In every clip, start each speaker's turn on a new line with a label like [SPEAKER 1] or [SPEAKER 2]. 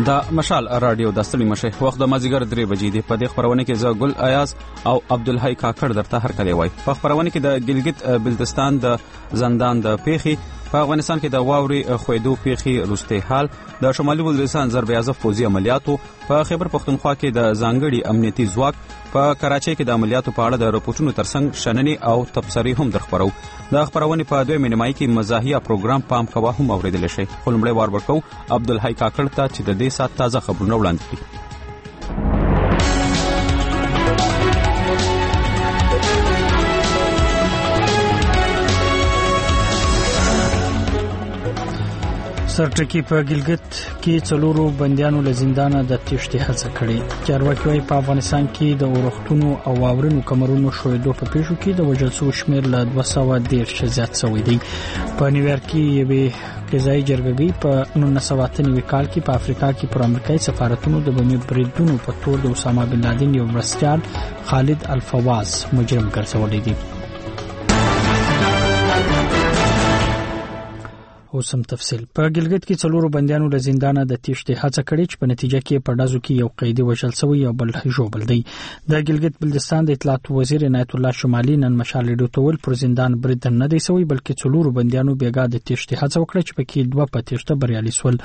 [SPEAKER 1] دا مشال رادیو د ستړي مشه وخت د مازیګر 3 بجې دی. په دې خبرونه کې زه ګل ایاز او عبدالحی کاکړ درته هر کله وای. په خبرونه کې د ګلګت بلتستان د زندان د پیخي، په افغانستان کې د واوري خویدو پیخي روسته حال، د شمالي وزیرستان ضرب اعظم فوزي عملیاتو، په خیبر پختونخوا کې د ځانګړي امنیتي ځواک، په کراچۍ کې د عملیاتو په اړه د رپورټونو ترڅنګ شننې او تبصرې هم درخبرو. د خبرونه په دوه مینمای کې مزاحیه پروګرام پام کوا هم اوریدل شي. خلمړی وار ورکو عبدالحی کاکړ ته چې د دې سات تازه خبرونه وړاندې کړي.
[SPEAKER 2] سرټکی په ګلګت کې څلورو بنديانو له زندانه د تښتې هڅه کړې. چارواکي وايي په افغانستان کې د اورښتونو او واورینو کمرونو شویدو په پیښو کې د وژل شوو شمېر له 213 زیات شوی دی. په نیویارک کې یوې قضایي جرګې په 1998 کال کې په افریقا کې پر امریکایي سفارتونو د بمي بریدونو په تور د اسامه بن لادن یو مرستیال خالد الفواز مجرم ګرځولې دي. اوسم تفصیل. په ګلګت کې څلورو بنديانو له زندانه د تښتې هڅه کړې چې په نتیجه کې په ډازو کې یو قیدي وژل شوی او بل ژوبل دی. د ګلګت بلتستان د اطلاعات وزیر عنایت الله شمالي نن مشال ډوتول پر زندان برید نه دی شوی، بلکې څلورو بنديانو بیګا د تښتې هڅه وکړه چې پکې دوه په تښته بریالي شول.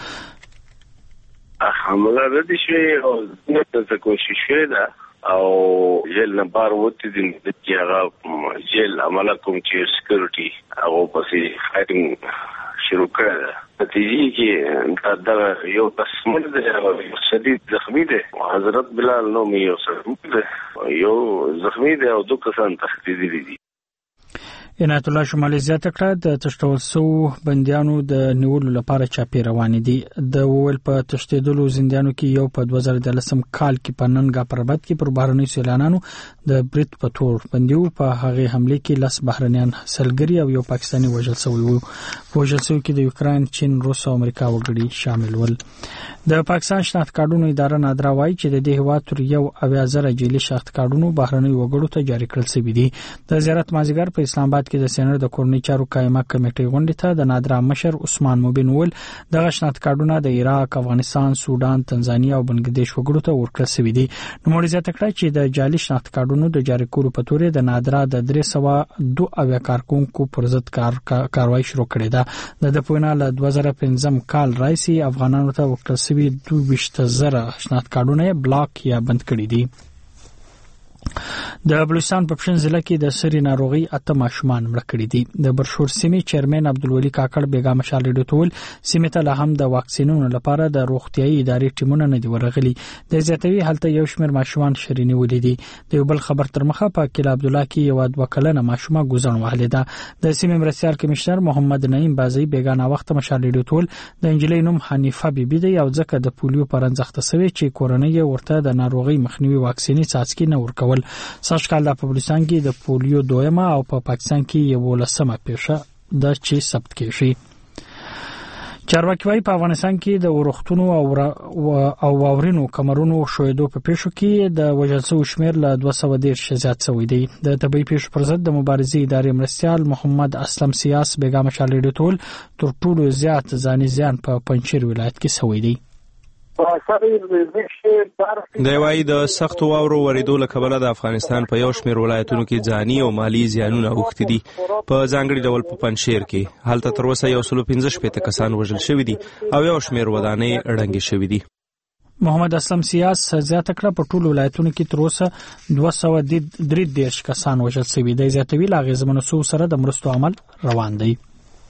[SPEAKER 3] حمله ردی شوی او د کوشش ده او جیل نه بار وته دي چې هغه جیل عمله کوم چې سکیورټي او پسې فایټینګ شروع کړه. نتیجې کې دا یو تسمل ده شدید زخمی ده. حضرت بلال نوم یو سره یو زخمی ده او دوه کسان تخدیدي دي.
[SPEAKER 2] عنایت الله شمالي زیاته کړه د تښتول شوو بنديانو د نیولو لپاره چاپی روان دي. د وول په تښتیدلو زندانو کې یو په 2013 کال کې په ننګا پربت کې پر بهرني سیلانانو د برید په تور بندیو په هغه حمله کې لس بهرنیان سلګری او یو پاکستاني وژل شوی وو. وژل شوی کې د یوکرين، چین، روس او امریکا وګړي شامل ول. د پاکستان شناخت کارډونو اداره نادرا وایي چې د دې هیواد تر 1,000 جیلي شناخت کارډونو بهرني وګړو ته جاری کړل شوی دي. د زیارت مازیګر په اسلام آباد کې د سېنات د کورنۍ چارو قائمه کمیټې غونډې ته د نادرا مشر عثمان مبین ول د شناخت کارډونو د عراق، افغانستان، سودان، تنزانیا او بنگلاديش وګړو ته ورکړل شوی دي. نو مړ زیاته کړه چې د جعلي شناخت کارډونو د جاری کولو په تور د نادرا د 302 کارکونکو پر ضد کاروایی شروع کړې ده. د پوینه له 2015 کال راځي افغانانو ته ورکړل شوی 22,000 شناخت کارډونه بلاک یا بند کړي دي. د بلوچستان په پښین ضلع کې د سری ناروغي 8 ماشومان مړ کړي دي. د برشور سیمې چیرمن عبدالولي کاکړ بیګا مشال ډوتول سیمه ته له هم د واکسینونو لپاره د روغتيایي ادارې ټیمونه نه دی ورغلي. د زیاتوي حالت یو شمېر ماشومان شرینی ولیدي. د یو بل خبر تر مخه په کله عبد الله کې یو 2 کلنه ماشومه ګوزن وهلې ده. د سیمې مرستيال کمشنر محمد نعیم بازي بیګا نا وخت مشال ډوتول د انجلۍ نوم حنیفه بیبي دی او ځکه د پولیو پرنځخته سوي چې کورنۍ ورته د ناروغي مخنیوي واکسینې څاڅکي نه ورکول. سږ کال د پاکستان کې د پولیو دویمه او په پاکستان کې یو لسمه پیښه د چې ثبت کیږي. چارواکي وايي په افغانستان کې د اورښتونو او واورینو کمرونو شویدو په پیښو کې د وژل شوو شمېر له 213 زیات شوی دی. د طبي پیښو پر ضد د مبارزې ادارې مرستيال محمد اسلم سیاس بیګا مشال ډوتول تر ټولو زیات ځاني زیان په پنځیر ولایت کې شوی دی.
[SPEAKER 4] د وای د سخت واورو وریدو له کبله د افغانستان په یو شمېر ولایتونو کې ځاني او مالی زیانونه اوښتي دي. په ځانګړي ډول په پنځیر کې هلته تر اوسه 115 کسان وژل شوي دي او یو شمېر ودانۍ ړنګې شوي دي.
[SPEAKER 2] محمد اسلم سیاس زیاته کړه په ټولو ولایتونو کې تر اوسه 233 کسان وژل شوي دي. زیاتوي لا غزمنو سره د مرستو عمل روان دی.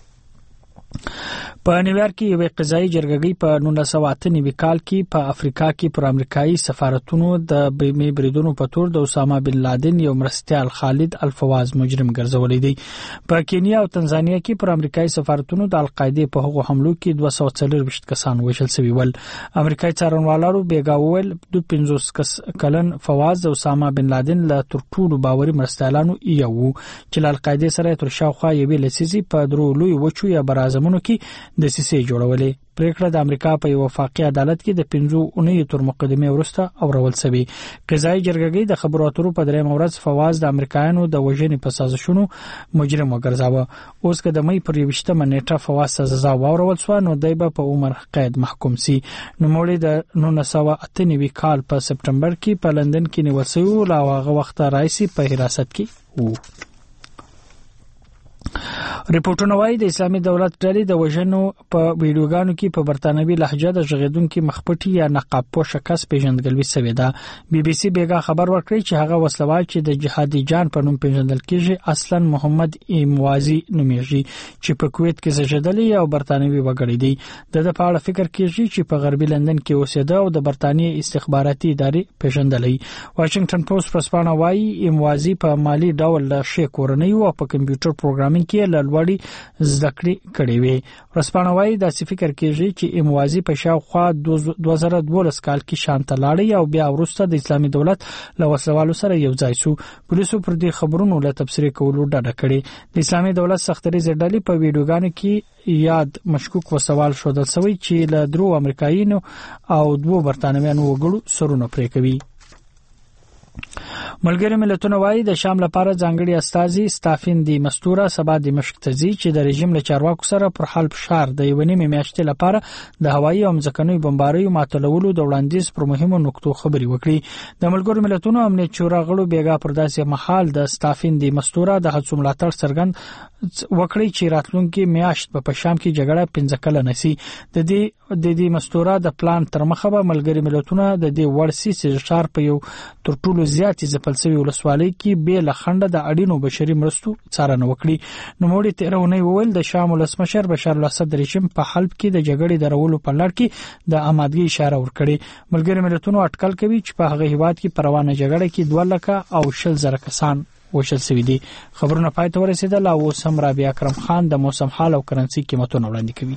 [SPEAKER 2] په نیویارک کې یو قضایي جرګې په 1998 کال کې په افریقا کې پر امریکایي سفارتونو د بمي بریدونو په تور د اسامه بن لادن یو مرستیال خالد الفواز مجرم ګرځولې دي. په کینیا او تنزانیا کې پر امریکایي سفارتونو د القاعده په هغو حملو کې 240 کسان وژل شوي ول. امریکایي څارنوالانو بیګا وویل د 50 کلن فواز د اسامه بن لادن له تر ټولو باوري مرستیالانو یو چې القاعده سره تر شاوخوا یوې لسیزي په درو لوی وچو یا برازمونو کې د سیسي جوړولې. پریکړه د امریکا په یو وفاقي عدالت کې د 5 اونیو تر مقدمه ورسته اورول شوی. قضایي جرګه د خبرو اترو په درېم ورځ فواز د امریکایانو د وژنې په سازشونو مجرم وګرځاوه. اوس که د مې پر 20مه نیټه فواز سزا واورول شو نو دای په عمر قید محکوم سي. نوموړی د 1998 کال په سپټمبر کې په لندن کې نیول شوی او هغه وخت راځي په حراست کې وو. ریپورتونه وايي د اسلامي دولت ډلې د وژنو په ویډیوګانو کې په برتانوي لهجه د ژغېدونکو مخپټي یا نقاب پوش کس پیژندګلوي شوې ده. BBC بیګا خبر ورکړی چې هغه وسلوال چې د جهادي جان په نوم پیژندل کېږي اصلا محمد ایموازي نومیږي چې په کویت کې زیږیدلی او برتانوي وګړی دی. د پاړه فکر کېږي چې په غربي لندن کې اوسېده او د برتانیې استخباراتي ادارې پیژندلې. واشنگټن پوسټ پرسپانه وايي ایموازي په مالی ډول له شي کورنۍ او په کمپیوټر پروګرامینګ کې لوړی زده کړې وي. پرسپانه وايي د فکر کېږي چې ایموازي په شاوخوا 2012 کال کې شانته لاړی او بیا وروسته د اسلامي دولت له وسلوالو سره یو ځای شو. پولیسو پر دې خبرونو له تبصره کولو ډډه کړې. د اسلامي دولت سختري ډلې په ویډیوګانو کې یاد مشکوک وسوال شودل شوی چې له 3 امریکایانو او 2 برتانویانو وګړو سرونه پرې کوي. ملګری ملتونه وايي د شام لپاره ځانګړي استازي ستافین دی مستوره سبا دمشق ته ځي چې د رژیم له چارواکو سره پر حل فشار د یونې میاشتې لپاره د هوایي او ځمکني بمباریو ماتولولو د وړاندیز پر مهمو نقطو خبري وکړي. د ملګرو ملتونو امنیت شورا غړو بیګا پر داسې محل د ستافین دی مستوره د هڅو ملاتړ څرګند وکړي چې راتلونکي میاشت په شام کې جګړه 15 کال نسی. د دې مستوره د پلان تر مخه به ملګری ملتونه د دې ورسي سیزشار په یو تر ټولو زیات ځپلسوي ولسوالۍ کې به لخنده د اړینو بشري مرستو څارنه وکړي. نو موږ تیرونه ویل د شام ولسمشر بشار الاسد رژیم په حلب کې د جګړې درولو په لړ کې د آمادګۍ اشاره ورکړي. ملګری ملتونو اټکل کوي چې په هغه هیواد کې پروانه جګړه کې 2 لک او 10,000 کسان وشل شوی دي. خبرونه پای ته ورسېدل او سم رابعه اکرم خان د موسم حال او کرنسي قیمتونه وړاندې کوي.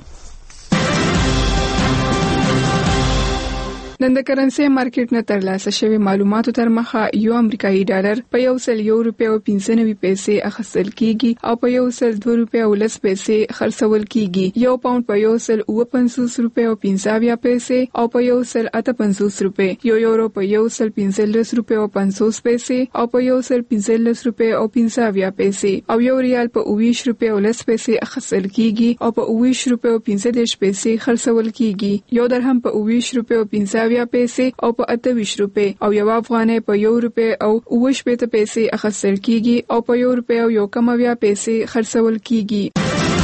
[SPEAKER 5] نن د کرنسي مارکیټ نه ترلاسه شوی معلوماتو تر مخه یو امریکایي ډالر په 101 روپیا او 95 پیسې اخیستل کیږي او په 102 روپیا او 10 پیسې خرڅول کیږي. یو پاوند په 155 روپیا او 50 پیسې او په 158 روپیا، یو یورو په 115 روپیا او 50 پیسې او په 115 روپیا او 50 پیسې او یو ریال په 20 روپیا او 10 پیسې اخیستل کیږي او په 20 روپیا او 15 پیسې خرڅول کیږي. یو درهم په 20 روپیا او 50 پیسې او په 28 روپیا او یو افغانۍ په 1 روپیا او 20 پیسې اخیستل کیږي او په 1 روپیا او 1 پیسې خرڅول کیږي.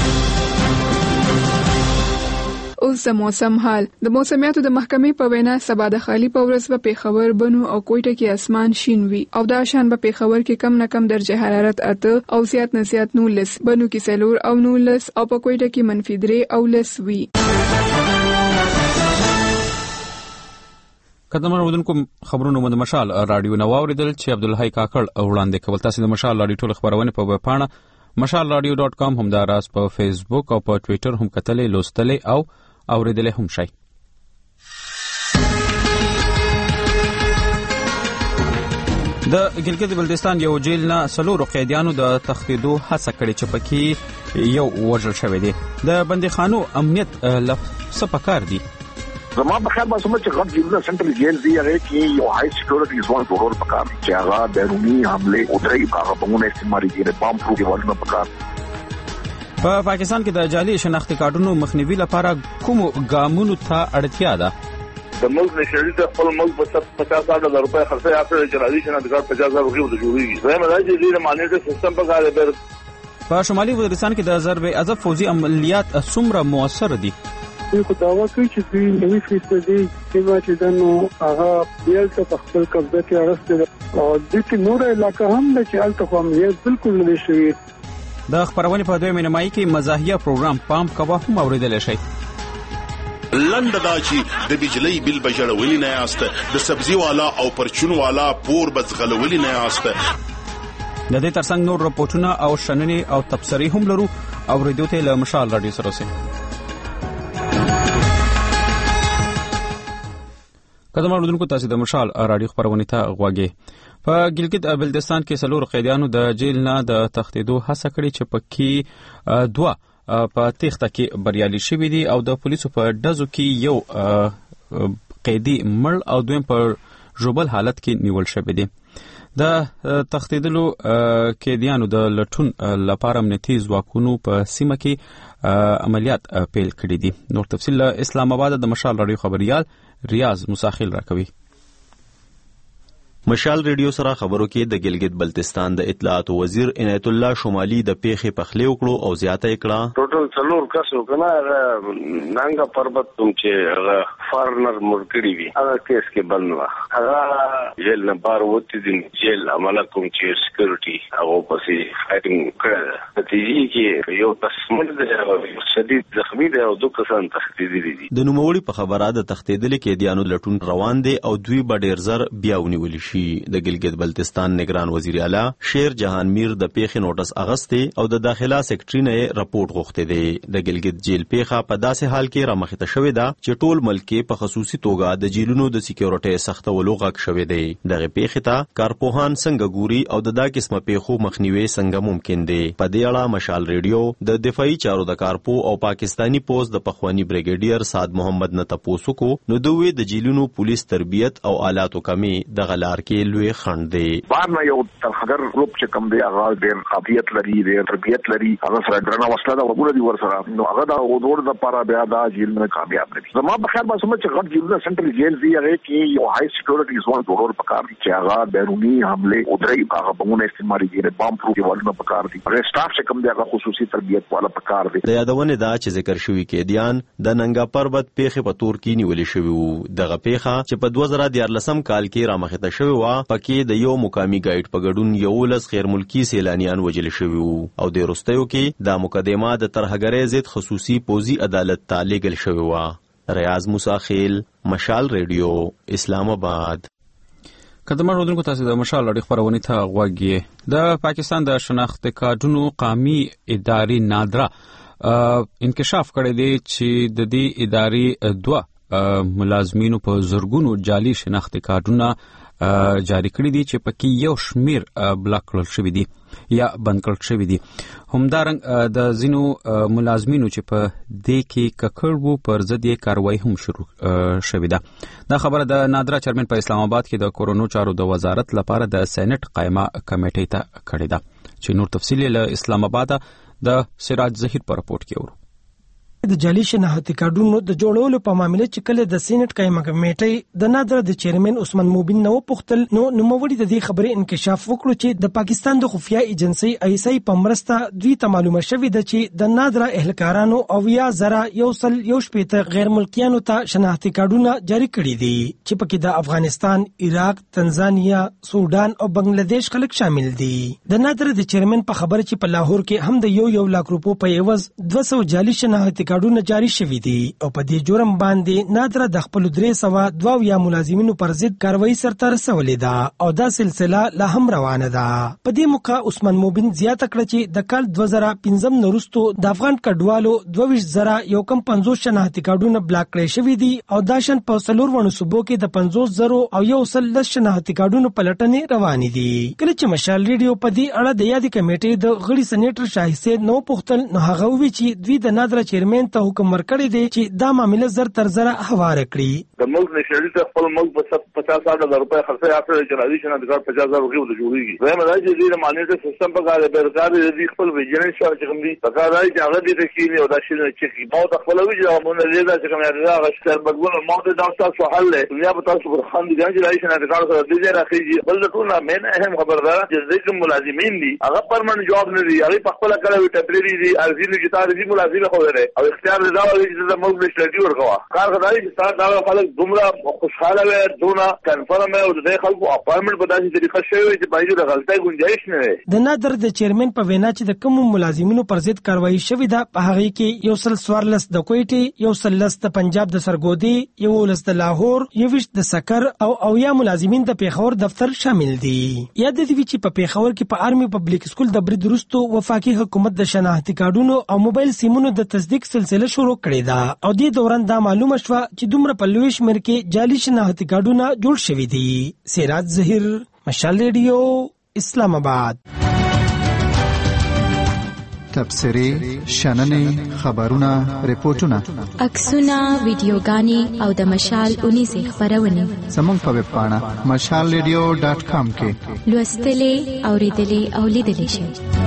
[SPEAKER 5] اوس د موسم حال. د موسمیاتو د محکمې په وینا سبا د خالی په ورځ په پیښور، بنو او کوټه کې اسمان شین وي او دا شان په پیښور کې کم نه کم درجه حرارت 8 او زیات نه زیات 19، بنو کې 4 او 19 او په کوټه کې -3 او 10 وي.
[SPEAKER 1] قدمه ودونکو خبرونو مند مشال رادیو نو اوریدل چې عبدالحی کاکړ وړاندې کول. تاسو د مشال رادیو ټول خبرونه په ویب پاڼه mashalradio.com هم دا راز په فیسبوک او په ټوئیټر هم کتلې، لوستلې او اوریدلې هم شي. د ګلګت بلتستان یو جیل نه 4 قیدیانو د تښتیدو هڅه کړې چې پکې یو وژل شوی دی. د بندیخانو امنیت لپاره پکار دی.
[SPEAKER 6] زما په خیال باندې چې غټ جیلونه سنټرل جیل دی هغه کې یو هاي سکیورټي ځوان ټول پکار چې هغه بیرونی حمله او درې هغه بمونه استعمالي کړي، بام پرو دیوالونه پکار.
[SPEAKER 1] په پاکستان کې د جعلي شناختی کارتونو مخنیوي لپاره کوم ګامونو ته اړتیا ده؟
[SPEAKER 7] د ملک نشری ته خپل ملک په 50,000 روپے خرڅه اخلي، جعلي شناختی کارت 50,000 روپے د جوړیږي. زموږ راځي د مانیټر سیستم په کار دی.
[SPEAKER 1] په شمالي وزیرستان کې د ضرب عضب فوزي عملیات څومره موثر دي؟
[SPEAKER 8] یو داوا کوي چې دوی 90% چې دنو هغه بیل ته خپل قبضه کې ارسته او د دې نور علاقې هم د چال ته هم یې بالکل نه شي.
[SPEAKER 1] د خبرونه په دوه مینمای کې مزاحیه پروګرام پام کوا هم اوریدل شي.
[SPEAKER 9] لنډه دا چې د بجلی بل بجړولې نه یاست، د سبزی والا او پرچون والا پور بزغلولې نه یاست.
[SPEAKER 1] د دې ترڅنګ نور رپورټونه او شننې او تبصرې هم لرو او ریډیو ته له مشال رادیو سره سي. قدمه ودونکو تاسو د مشال رادیو خبرونه ته غوږی. په ګلګت بلتستان کې 4 قیدیانو د جیل نه د تښتیدو هڅه کړې چې پکې 2 په تخته کې بریالي شوی دي او د پولیسو په ډزو کې یو قیدی مړ او دویم په ژوبل حالت کې نیول شوی دی. د تختیدلو قیدیانو د لټون لپاره امنیتي ځواکونو په سیمه کې عملیات پیل کړي دي. نور تفصیل اسلام آباد د مشال رادیو خبريال ریاض مساخیل راکوي.
[SPEAKER 10] مشال ریډیو سره خبرو کې د ګلګت بلتستان د اطلاعات وزیر عنایت الله شمالي د پیښې پخلی وکړو او زیاته کړه.
[SPEAKER 3] ټوټل 4 کسو کنه نانګا پربت تم چې فارنر مرګړي وي هغه کیس کې بند و. هغه جیل نه بار وته دي جیل عمله کوم چې سکیورټي هغه پسې فایټینګ کړه. نتیجې کې یو تسمل د شدید زخمی دی او 2 کسان تختیدلي دي.
[SPEAKER 10] د نوموړي په خبره د تختیدلي کې دیانو لټون روان دي او دوی بډیر زر بیا ونیول شي. د ګلګت بلتستان نگران وزیر اعلی شیر جهان میر د پیښې نوټس اغسته او د داخله سیکریټری نه رپورټ غوښته دی. د ګلګت جیل پیښه په داسې حال کې رامخته شوې ده چې ټول ملک کې په خصوصي توګه د جیلونو د سکیورټي سختولو غږ شوې دی. دغه پیښه ته کارپوهان څنګه ګوري او د دا قسمه پیښو مخنیوي څنګه ممکن دی. په دې اړه مشال ریډیو د دفاعي چارو د کارپو او پاکستانی پوز د پخوانی بریګیډیر سعد محمد نه تاسو کو نو دوی د جیلونو پولیس تربیت او آلاتو کمی د غلار کې لوی خند دی.
[SPEAKER 6] بار نه یو ترخګر ګروپ چې کم دی هغه ډېر قابلیت لري ډېر تربیت لري هغه سره درنه وسله دا وګړي دی ورسره نو هغه دا ودور د پاره بیا دا جیل نه کامیاب دي. زما په خیال باندې چې غټ جیل سنټرل جیل دی هغه کې یو هاي سکیورټي زون ضرور پکار دي چې هغه بیرونی حمله او درې هغه بمونه استعمالي دي بام پروف ولنه پکار دي. هغه سټاف چې کم دی هغه خصوصي تربیت والا پکار دي.
[SPEAKER 10] د یادونه دا چې ذکر شوی کې دیان د ننګا پربت پیښه په تور کې نیولې شوی وو. دغه پیښه چې په 2014 کال کې رامخته شوی و پکې د یو مقامی گایډ په ګډون 11 غیر ملکی سیلانیان وژل شوی وو او د روستیو کې د مقدمه د ترهګرۍ ضد خصوصي پوزي عدالت ته لیږل شوی و. ریاض مساخیل مشال ریډیو اسلام آباد.
[SPEAKER 1] قدمه رودونکو تاسو د مشال لړۍ خبرونه ته غوږی. د پاکستان د شناخت کارتونو قومي ادارې نادرا انکشاف کړی دی چې د دې ادارې 2 ملازمینو په زرګونو جعلي شناخت کارتونه جاری کړی دي چې پکې یو شمیر بلاک کړل شوی دي یا بند کړل شوی دي. همدارنګ د زینو ملازمینو چې په دې کې ککړ وو پر ضد یې کاروایی هم شروع شوی ده. دا خبره د نادرا چیرمن په اسلام آباد کې د کورونو چارو د وزارت لپاره د سېنات قائمه کمیټې ته کړی ده. چې نور تفصیل له اسلام آباد د سراج ظهیر په رپورت کې ورو.
[SPEAKER 11] د جعلي شناختی کارډونو د جوړولو په معاملې چې کله د سېنات قائمه کمیټې د نادر د چیرمن عثمان موبین نو پختل نو نوموړي د دې خبرې انکشاف وکړو چې د پاکستان د خفیه ایجنسی ایسای په مرسته دوی ته معلومه شوې ده چې د نادر اهلکارانو او یا زرا یو شپېته غیر ملکیانو ته شناختی کارډونه جاری کړي دي چې پکې د افغانستان، عراق، تنزانیا، سودان او بنگلاديش خلک شامل دي. د نادر د چیرمن په خبره چې په لاهور کې هم د 1 لک روپو په عوض 200 جعلي شناختی کارډونه جاری شوي دي او په دې جرم باندې نادر د خپل 302 یا ملازمینو پر ضد کاروایی سرته رسولې ده او دا سلسله لا هم روانه ده. په دې موقع عثمان موبین زیاته کړه چې د کال 2015 نورستو د افغان کډوالو 22,150 شناختی کارډونه بلاک کړي شوي دي او دا شن په څلورونو صوبو کې د 50,000 او 110 شناختی کارډونو پلټنې روانې دي. کله چې مشال ریډیو په دې اړه د یادې کمیټې د غړي سېنیټر شاه حسین نو پختل نو هغه وی چې دوی د نادر چیرمن ته حکم ورکړی دی چې دا معاملې زر تر زره هواره کړي.
[SPEAKER 7] د ملک نشری ته خپل ملک په 50,000 روپے خرڅه اخلي چې راځي چې د 50,000 روپے د جوړیږي. زموږ راځي چې د مانیټر سیستم په کار به کار دي خپل ویجنس شو چې کوم دي په کار راځي چې هغه دې تکینی او دا شي چې مو د خپل ویجه مونږ لیدا چې کوم راځي هغه ستر بدګول مو د تاسو حل له دنیا په تاسو پر خان دي چې راځي چې د کار سره دې راخیږي. بل ټول مین اهم خبردار چې د ملازمین دي هغه پرمنټ جاب نه دي هغه په خپل کار وی ټمپرری دي ارزي نه چې تاسو ملازم خو لري او اختیار دا چې د ملک نشری ورغوا کار غواړي چې تاسو دا خلک دومره خوشاله وي دونه کنفرم او د خلکو اپارټمنټ په داسې طریقه شوی چې باید د غلطۍ گنجائش نه وي.
[SPEAKER 11] د نادر د چیرمن په وینا چې د کوم ملازمینو پر ضد کاروایی شوې ده په هغه کې یو سل سوارلس د کوټي، یو سل لس د پنجاب د سرګودي، یو لس د لاهور، یو ویش د سکر او یا ملازمین د پیښور دفتر شامل دي. یاد دي چې په پیښور کې په آرمي پبلک سکول د برید وروسته وفاقي حکومت د شناختی کارډونو او موبایل سیمونو د تصدیق سلسله شروع کړې ده او دې دوران دا معلومه شوه چې دومره په لوی شمېر کې جعلي شناختی کارډونه جوړ شوي دي. سراج ظهیر مشال ریډیو اسلام آباد.
[SPEAKER 12] تبصرې شننې خبرونه ریپورتونه
[SPEAKER 13] عکسونه ویډیوګانې او د مشال 19 خبرونه
[SPEAKER 12] زموږ په ویب پاڼه mashalradio.com کې
[SPEAKER 13] لوستلې اوریدلې او لیدلې شئ.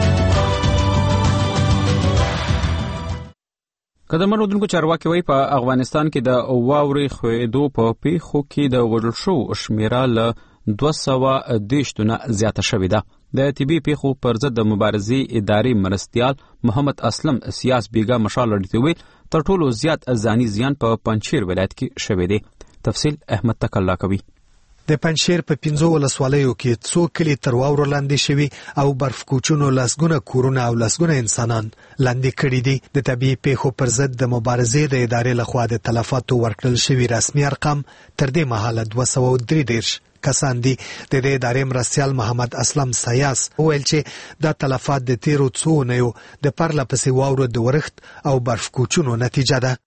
[SPEAKER 1] قدمن ودونکو چارواکي وایي په افغانستان کې د واورې خوېدو په پیښو کې د وژل شوو شمیره له 210 نه زیاته شوې ده. د طبي پیښو پر ضد د مبارزې ادارې مرستیال محمد اسلم سیاس بیګا مشال لري تر ټولو زیات ځاني زیان په پنځیر ولایت کې شوې ده. تفصیل احمد تکلا کوي.
[SPEAKER 14] د پنځیر په 15 ولسوالیو کې څو کلی تر واورو لاندې شوي او برف کوچونو لسګونه کورونه او لسګونه انسانان لاندې کړي دي. د طبي پیښو پر ضد د مبارزې د ادارې لخوا د تلفاتو ورکړل شوی رسمي ارقام تر دې مهاله 233 کسان دي. د دې ادارې مرستیال محمد اسلم سیاس وویل چې دا تلفات د تیرو څو اونیو د پرله پسې واورو د ورښت او برف کوچونو نتیجه ده.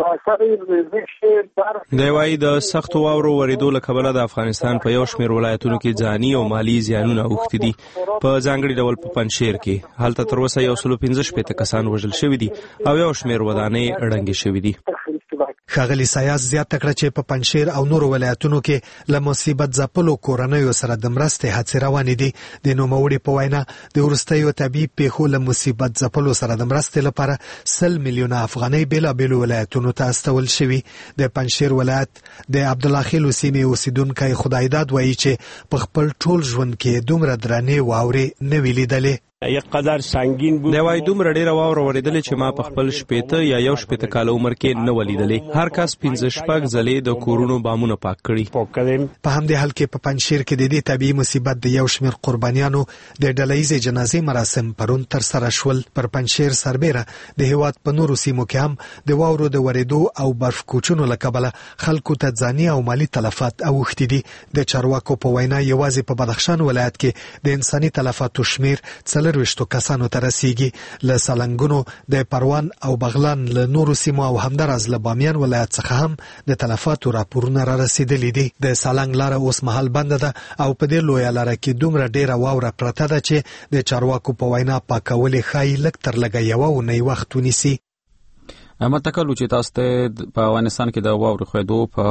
[SPEAKER 4] دی وايي د سختو واورو ورېدو له کبله د افغانستان په یو شمېر ولایتونو کې ځاني او مالی زیانونه اوښتي دي. په ځانګړي ډول په پنځیر کې هلته تر اوسه 115 کسان وژل شوي دي او یو شمېر ودانۍ ړنګې شوي دي.
[SPEAKER 14] ښاغلي سیاس زیاته کړه چې په پنځیر او نورو ولایتونو کې له مصیبت ځپلو کورنیو سره د مرستې هڅې روانې دي. د نوموړي په وینا د وروستیو طبي پیښو له مصیبت ځپلو سره د مرستې لپاره 100 میلیونه افغانۍ بېلابېلو ولایتونو ته استول شوي. د پنځیر ولایت د عبدالله خیلو سیمې اوسیدونکی خدایداد وایي چې په خپل ټول ژوند کې دومره درنې واورې نه وې لیدلې.
[SPEAKER 15] یک قدر سنگین بود.
[SPEAKER 4] دی وايي دومره ډیره واوره ورېدلې چې ما په خپل شپېته یا یو شپېته کال عمر کې نه ولیدلې. هر کس 15 ځلې د کورونو بامونه پاک کړي.
[SPEAKER 14] په همدې حال کې په پنځیر کې د دې طبي مصیبت د یو شمېر قربانیانو د ډلهییزې جنازې مراسم پرون تر سره شول. پر پنځیر سربېره د هیواد په نورو سیمو کې هم د واورو د ورېدو او برف کوچونو له کبله خلکو ته ځاني او مالی تلفات اوښتي دي. د چارواکو په وینا یوازې په بدخشان ولایت کې د انساني تلفاتو شمیر 40 کسانو ته رسیږي. له سالنګونو د پروان او بغلان له نورو سیمو او همدارس له بامیان ولایت څخه هم د تلفاتو راپورونه را رسیدلي دي. د سالنګ لاره اوس مهال بند ده او په دې لویه لاره کې دومره ډیره واوره پرته ده چې د چارواکو په وینا پاکول یې ښایي لږ تر لږه یوه اونۍ وخت ونیسي.
[SPEAKER 1] احمد تکلو چې تاسو ته په افغانستان کې د واورې خوېدو په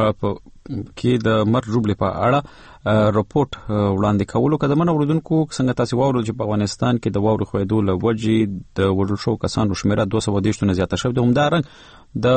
[SPEAKER 1] کې د مرګ جوړې په اړه رپورت وړاندې کولو قدمونه اوریدونکو څنګه تاسو واورو چې په افغانستان کې د واورې خوېدو له وجې د وژل شوو کسانو شمیره 210 نه زیاته شوې ده. همدارنګه د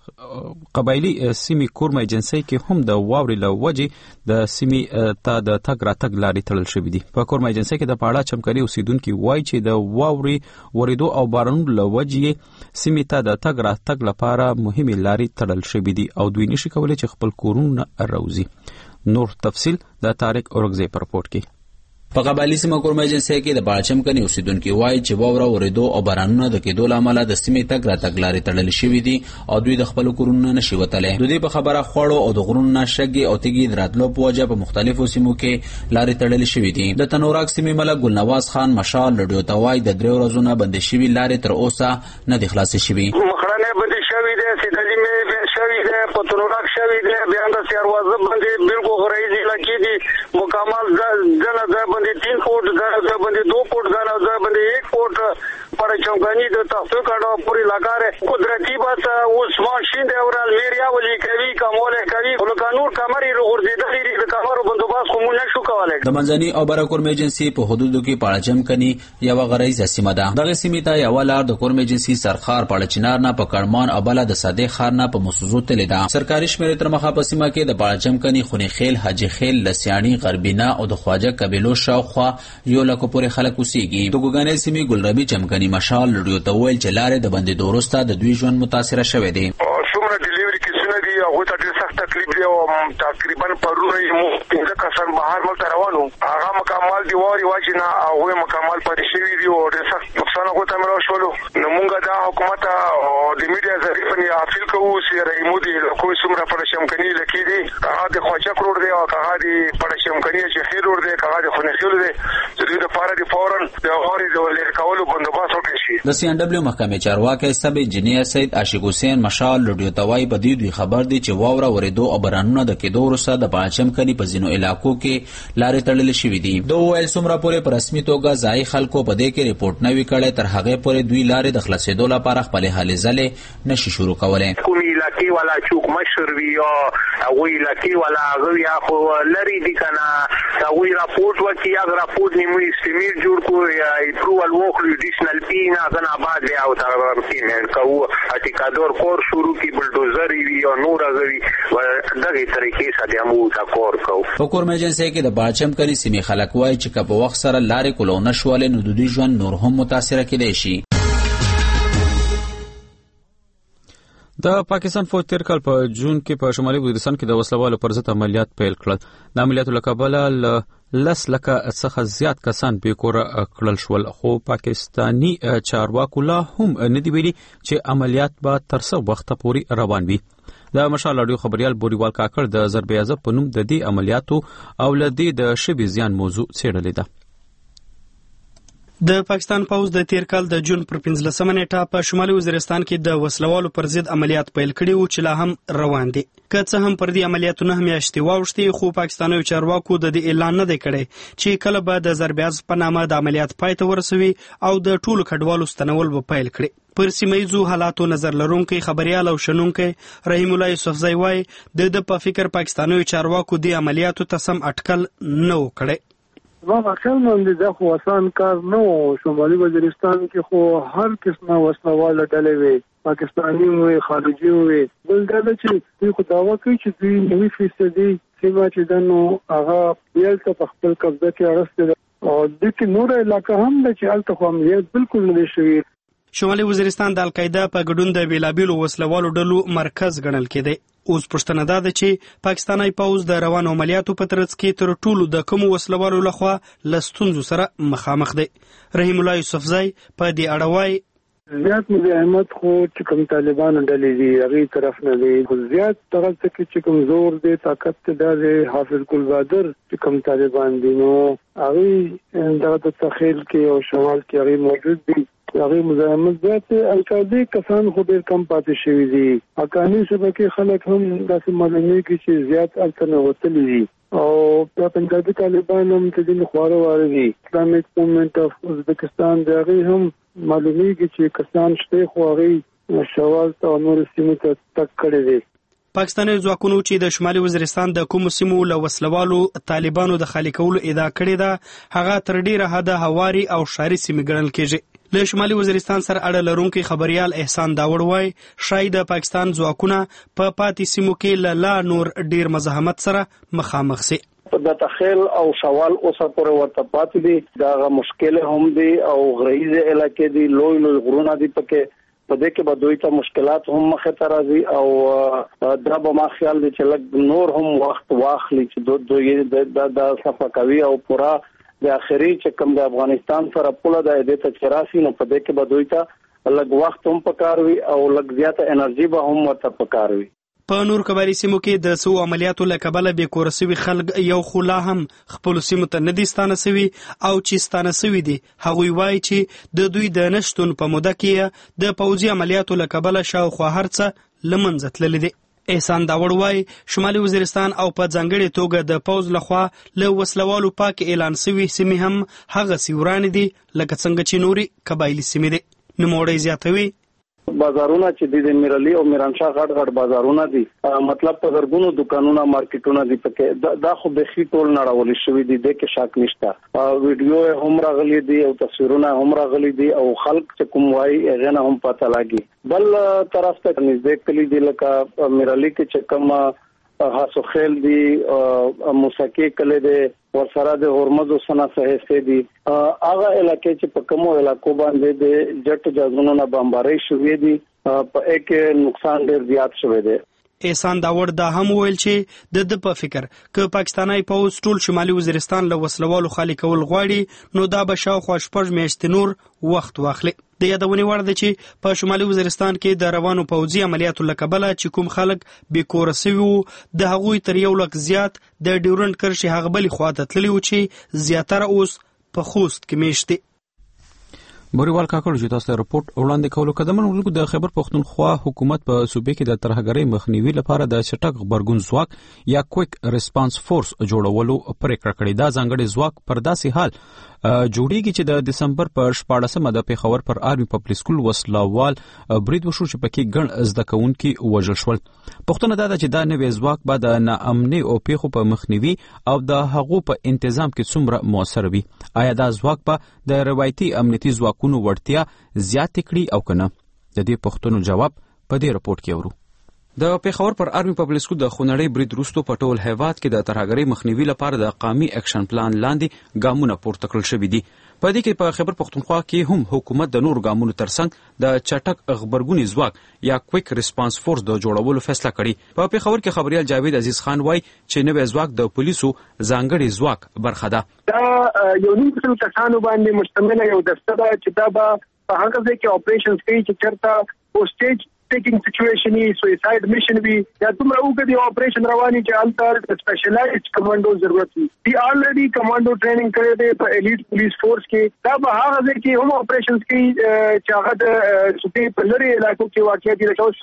[SPEAKER 1] قبایلی سیمې کورمه ایجنسۍ کې هم د واورې له وجې د سیمې ته د تګ راتګ لارې تړل شوې دي. په کورمه ایجنسۍ کې د پاړه چمکري اوسیدونکو وایي چې د واورې ورېدو او بارانونو له وجې سیمې ته د تګ راتګ لپاره مهمه لارې تړل شوې دي او دوی نشي کولای چې خپل کورونه راوځي. نور تفصیل د طارق اورګزی په رپورت کې.
[SPEAKER 16] په قبایلی سیمه کورمه ایجنسۍ کې د پاړچم کني اوسیدونکو وایي چې واوره ورېدو او بارانونو د کېدو لامل د سیمې تګ راتګ لارې تړل شوې دي او دوی د خپل کورونو نشي وتلی. دوی په خبره خوړو او د غرونو شګي او تیګي دراتلو په وجه په مختلفو سیمو کې لارې تړل شوې دي. د تنوراک سیمې ملک ګلنواز خان مشال لډیو توای د 3 ورځې بندي شوی لارې تر اوسه نه دي خلاصې شوې.
[SPEAKER 17] مخرانه بندي شوې ده سیدلی مې شوې ده په تنوراک شوې ده بیان د سیاروازه باندې بالکل غریزي لکې دي مکمل ځنه ده باندې 3 فوټ ده باندې 2 فوټ ده باندې 1 فوټ پر چمګانی د تاسو کډو پوری لګاره قدرتي بات اوس ماشین دی اورال میریا ولي کوي کومه کوي له قانون کمرې رغورځیدل لري د کمرو بندوباست کوم نه شو کولای.
[SPEAKER 16] د منځني او برا کورم ایجنسی په حدودو کې پاړچم کني یو غریزه سیمه ده. دغه سیمه ته یو لار د کورم ایجنسی سرخار پاړچنار نه په کړمان او بل د صدې خار نه په مسوزو تل ده. سرکاري شمیرې تر مخه په سیمه کې د پاړچم کني خونی خیل حاجی خیل لسیانی غربینا او د خواجه قبیلو شاوخوا یو لکه پورې خلک اوسېږي. د ګوګانې سیمه ګلربي چمکني مشال لډیو ته ویل چې لارې د بندې دورسته د دوی ژوند متاثر شوه دي.
[SPEAKER 17] څومره ډیلیوري کیسونه دي هغه ته ډېر سخت تکلیف دی او تقریبا پرونه مو 15 کسان بهر ملک روانو هغه مکمل دی واري واجنه او مکمل پاتې شوی دی او ډېر سخت نقصان هغه ته مرو شولو. نو مونږ د حکومت او د میډیا ذریعہ نه اپیل کوو چې رحمودي کوم څومره پرشم کني لکې دي هغه د خواجه کروڑ دی او هغه د پرشم کني چې خیر ور دی هغه د خونه خیر دی چې د پاره دی فورن د غوري د لری کولو بندوباست وکړي
[SPEAKER 7] شي.
[SPEAKER 16] د سی ان ډبلیو محکمې چارواکي سب انجنیر سید عاشق حسین مشال رادیو توای په دې خبر دی چې واوره ورېدو او بارانونو د کېدو وروسته د پرچم کلي په ځینو علاقو کې لارې تړلې شوې دي. دوی ویل څومره پورې په رسمي توګه ځای خلکو په دې کې ریپورت نه وی کړی تر هغه پورې دوی لارې د خلاصېدو لپاره خپل حالې ځلې نشي شروع کولای.
[SPEAKER 7] کومې علاقې ولا چوک مشر وی او هغه علاقې ولا هغه یا خو لري دي کنه هغه راپورټ وکي یا راپورټ نیمه استیمیټ جوړ کو یا اپروval وکړي اډیشنل پی نه غن آباد بیا او تر پیمنټ کوو اټیکادور کور شروع کی بلډوزر وی او نور غوي دغه طریقې سره موږ تا کور کوو.
[SPEAKER 16] په کورم ایجنسی کې د پرچم کلي سیمې خلک وایي چې په وخت سره لارې کولو نشوالې نو د دوی ژوند نور هم متاثر کېدای شي.
[SPEAKER 1] د پاکستان فوج تیر کال په جون کې په شمالي وزیرستان کې د وسلوالو پر ضد عملیات پیل کړل. د عملیاتو له کبله لس لکه څخه زیات کسان بیکوره کړل شول، خو پاکستانی چارواکو لا هم نه دی ویلي چې عملیات به تر څه وخته پورې روان وي. د مشال رادیو خبريال بوریوال کاکړ د ضربې عزب په نوم د دې عملیاتو او له دې د شبي زیان موضوع څېړلې ده.
[SPEAKER 18] د پاکستان پوځ د تیر کال د جون پر 15 نیټه په شمالي وزیرستان کې د وسلوالو پر ضد عملیات پیل کړي وو چې لا هم روان دي. که څه هم پر دې عملیاتو نه میاشتې واوښتې، خو پاکستاني چارواکو د دې اعلان نه دی کړی چې کله به د ضربې عزب په نامه د عملیات پای ته ورسوي او د ټولو کډوالو ستنول به پیل کړي. پر سیمایزو حالاتو نظر لرونکي خبريال او شنونکي رحیم الله یوسفزئی وایي د په فکر پاکستاني چارواکو د عملیاتو ته سم اټکل نه وکړي.
[SPEAKER 8] ما خیال باندې دا خو آسان کار نه و. شمالي وزیرستان کې خو هر قسمه وسلواله ډلې وي، پاکستاني وي، خارجي وي. بل دا چې دوی خو دعوا کوي چې دوی 90% سیمه چې دنو هغه یلته په خپل قبضه کې اړسته او د کې نور علاقه هم د چې الته خو هم بالکل نه شوی.
[SPEAKER 18] شمالي وزیرستان د القاعده په ګډون د بیلابیلو وسلوالو ډلو مرکز ګڼل کېده. اوس پښتنه ده چې پاکستاني پوځ د روانو عملیاتو په ترڅ کې تر ټولو د کوم وسلوالو لخوا لستونزو سره مخامخ دی. رحیم الله یوسفزئی په دې اړه وایي
[SPEAKER 8] زیات مزاحمت خو چې کوم طالبان ډلې دي هغه طرف نه دی، خو زیات طرف ته چې کوم زور دی طاقت ته د حافظ ګل بادر چې کوم طالبان دي نو هغه د تخیل کې او شمال کې هغه موجود دي. هغه مزاحمت زیات القاعده کسان خو ډېر کم پاتې شوی دي. حقانی شبکې خلک هم داسې معلومي کې چې زیات التنه وتلي دي او په پنځه طالبان هم چې د خواره واره دي. اسلامیک موومېنټ اف ازبکستان دغه هم معلومي کې چې کسان شته خو هغه شوال ته نور سیمه ته تک کړی دي.
[SPEAKER 18] پاکستاني ځواکونو چې د شمالي وزیرستان د کوم سیمو له وسلوالو طالبانو د خالي کولو ادعا کړې ده هغه تر ډیره حده هواري او شاري سیمې ګڼل کېږي. له شمالي وزیرستان سره اړه لرونکي خبريال احسان داوړ وایي شاید د پاکستان ځواکونه په پاتې سیمو کې لا نور ډیر مزاحمت سره مخامخ سي.
[SPEAKER 19] د تخیل او سوال اوسه پورې ورته پاتې دي، دا مشکل هم دي او غریزه علاقې دي، لوی غرونه دي پکې په دې کې به دوی ته مشکلات هم مخه ته راځي او دا به ما خیال دي چې لږ نور هم وخت واخلي چې دوی د صفه کوي او پورا د اخري چې کوم د افغانستان سره پوله د دې ته چراسي نو په دې کې به دوی ته لږ وخت هم پکاروي او لږ زیاته انرژي به هم ورته پکاروي.
[SPEAKER 18] په نور کباري سیمو کې د سو عملیاتو له کبله به کورسوي خلک یو خلا هم خپل سیمو ته ندي ستانه سوي او چې ستانه سوي دي هغوی وایي چې د دوی د نشټون په موده کې د پوځي عملیاتو له کبله شاوخوا هرڅه لمنځه تللي دي. احسان داوړ وایي شمالي وزیرستان او په ځانګړي توګه د پوځ لخوا له وسلوالو پاک اعلان سوي سیمې هم هغه سیوران دي لکه څنګه چې نوري قبایلی سیمې دي. نوموړی زیاتوي
[SPEAKER 19] بازارونه چې د میرالي او میرانشاه غټ بازارونه دي، مطلب په زرګونو دکانونه مارکیټونه دي پکې دا خو به خې ټول نړولې شوې دي د کې شک نشته. ویډیو هم راغلي دي او تصویرونه هم راغلي دي او خلک چې کوم وایي هغه نه هم پته لګي. بل طرف ته نږدې کلی دي لکه میرالي کې چې کوم هاسو خیل دي موسیقي کله دي ورسره د هرمزو سنا سهسته دي هغه علاقې چې په کومو علاقو باندې د جټ جازونو نه بمباري شوې دي په کې نقصان ډیر زیات شوی دی.
[SPEAKER 18] احسان داوړ دا هم ویل چې د په فکر ک پاکستاني پوځ ټول شمالي وزیرستان له وسلوالو خالي کول غواړي نو دا به شاوخوا شپږ میاشتې نور وخت واخلي. د یادونې وړ ده چې په شمالي وزیرستان کې د روانو پوځي عملیاتو له کبله چې کوم خلک بیکوره سوي وو د هغوی تر یو لک زیات د ډیورنډ کرښې هغه بلې خواته تللي وو چې زیاتره اوس په خوست کې میشت دي.
[SPEAKER 1] بوریوال کاکړ چې تاسو ته رپورت وړاندې کولو قدمن ولګو د خیبر پښتونخوا حکومت په صوبې کې د ترهګرۍ مخنیوي لپاره د چټک غبرګون ځواک یا کویک ریسپانس فورس جوړولو پریکړه کړې ده. ځانګړي ځواک پر داسې حال جوړیږي چې د دسمبر پر 14مه د پیښور پر آرمي پبلک سکول وسلوال برید وشو چې پکې ګڼ زده کوونکي وژل شول. پښتنه دا چې دا نوې ځواک به د ناامنۍ او پیښو په مخنیوي او د هغو په تنظیم کې څومره موثر وي. آیا دا ځواک به د روایتي امنیتي ځواکونو وړتیا زیات کړي او کنه؟ د دې پوښتنو جواب په دې رپورت کې اورو. د پیښور پر آرمي پبلک سکول د خونړۍ برید وروسته په ټول هیواد کې د ترهګرۍ مخنیوي لپاره د قومي اکشن پلان لاندې ګامونه پورته کړل شوي دي. په دې کې په خیبر پښتونخوا کې هم حکومت د نور ګامونو ترڅنګ د چټک غبرګوني ځواک یا کویک ریسپانس فورس د جوړولو فیصله کړې. په پیښور کې خبريال جاوید عزیز خان وایي چې نوې ځواک د پولیسو ځانګړي ځواک برخه ده.
[SPEAKER 20] دا یو نیم څو کسانو باندې مشتمل یو دسته ده چې دا به په هغه ځای کې اپریشنز کوي چې چرته پوسټیج ټیکینګ سچويشن وي، سویساید میشن وي، یا دومره وګړي اپریشن رواني چې الټر سپیشلایزډ کمانډو ضرورت وي. دی الریډي کمانډو ټریننګ کړی دی په الیټ پولیس فورس کې. دا به هغه ځای کې هم اپریشنز کوي چې هغه د صوبې په لري علاقو کې واقع دي. لکه اوس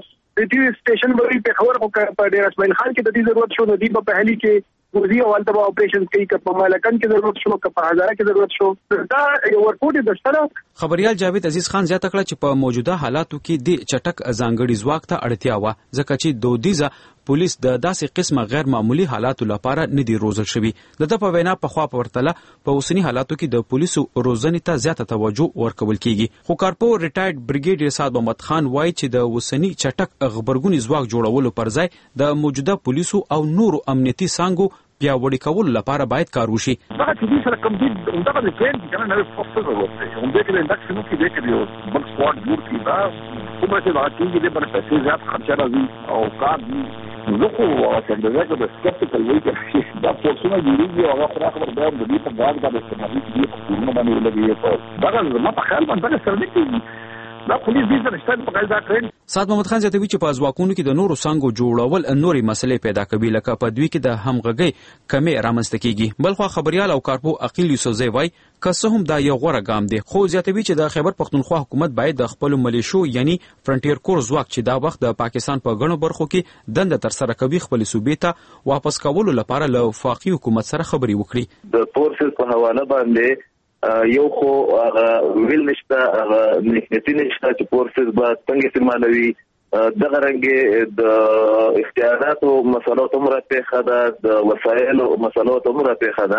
[SPEAKER 20] د دې سټیشن باندې په خبر په ډیر اسماعیل خان کې د دې ضرورت شو، نو دی په پهلي کې ورزي او البته اپریشن کوي که په مالکان کې ضرورت شو که په هزاره کې ضرورت شو. دا یو ورپورټ د سره
[SPEAKER 1] خبريال جاوید عزیز خان زیاته کړه چې په موجوده حالاتو کې د چټک ځانګړي ځواک ته اړتیا و ځکه چې دودیزه پولیس د داسې قسمه غیر معمولی حالاتو لپاره نه دی روزل شوی. د په وینا په خوا پورتله په اوسنی حالاتو کې د پولیسو روزنې ته زیاته توجه ورکول کیږي. خو کارپو ریټایرډ بریګیډیر سعد محمد خان وایي چې د اوسنی چټک غبرګوني ځواک جوړولو پر ځای د موجوده پولیسو او نورو امنیتي څانګو پیاوړي کولو لپاره باید کار وشي.
[SPEAKER 6] دا چې سره کوم دي دا د ټرین کنه نه فوکس ورته هم دې کې انډکشن کې دې کې یو بل سکواډ جوړ کړي. دا کومه چې راځي دې پر پیسې زیات خرچه راځي او کار دي زه خو څنګه د سکپټیکل وی کې دا پورسونه جوړیږي او هغه خبره به د دې په ځای باندې استعمالي دي په کومه باندې ولګي. دا ما په خیال باندې سره دي دا پولیس دې نشته په قاعده ټرین.
[SPEAKER 1] سعد محمد خان زیاتوي چې په ځواکونو کې د نورو څانګو جوړول نورې مسلې پیدا کوي لکه په دوی کې د همغږۍ کمې رامنځته کیږي. بلخو خبريال او کارپو عقیل یوسفزی وایي که څه هم دا یو غوره ګام دی، خو زیاتوي چې د خیبر پښتونخوا حکومت باید د خپل ملیشو یعنی فرنټیر کور ځواک چې دا وخت د پاکستان په غنو برخو کې دنده تر سره کوي خپل صوبې ته واپس کولو لپاره له وفاقي حکومت سره خبري وکړي.
[SPEAKER 7] د فورسز په حواله باندې یو خو ویل نشته نشته چې فورسز به څنګه استعمالوي. دغه رنګ د اختیاراتو مسلو تمره په خدا د وسایلو مسلو تمره په خدا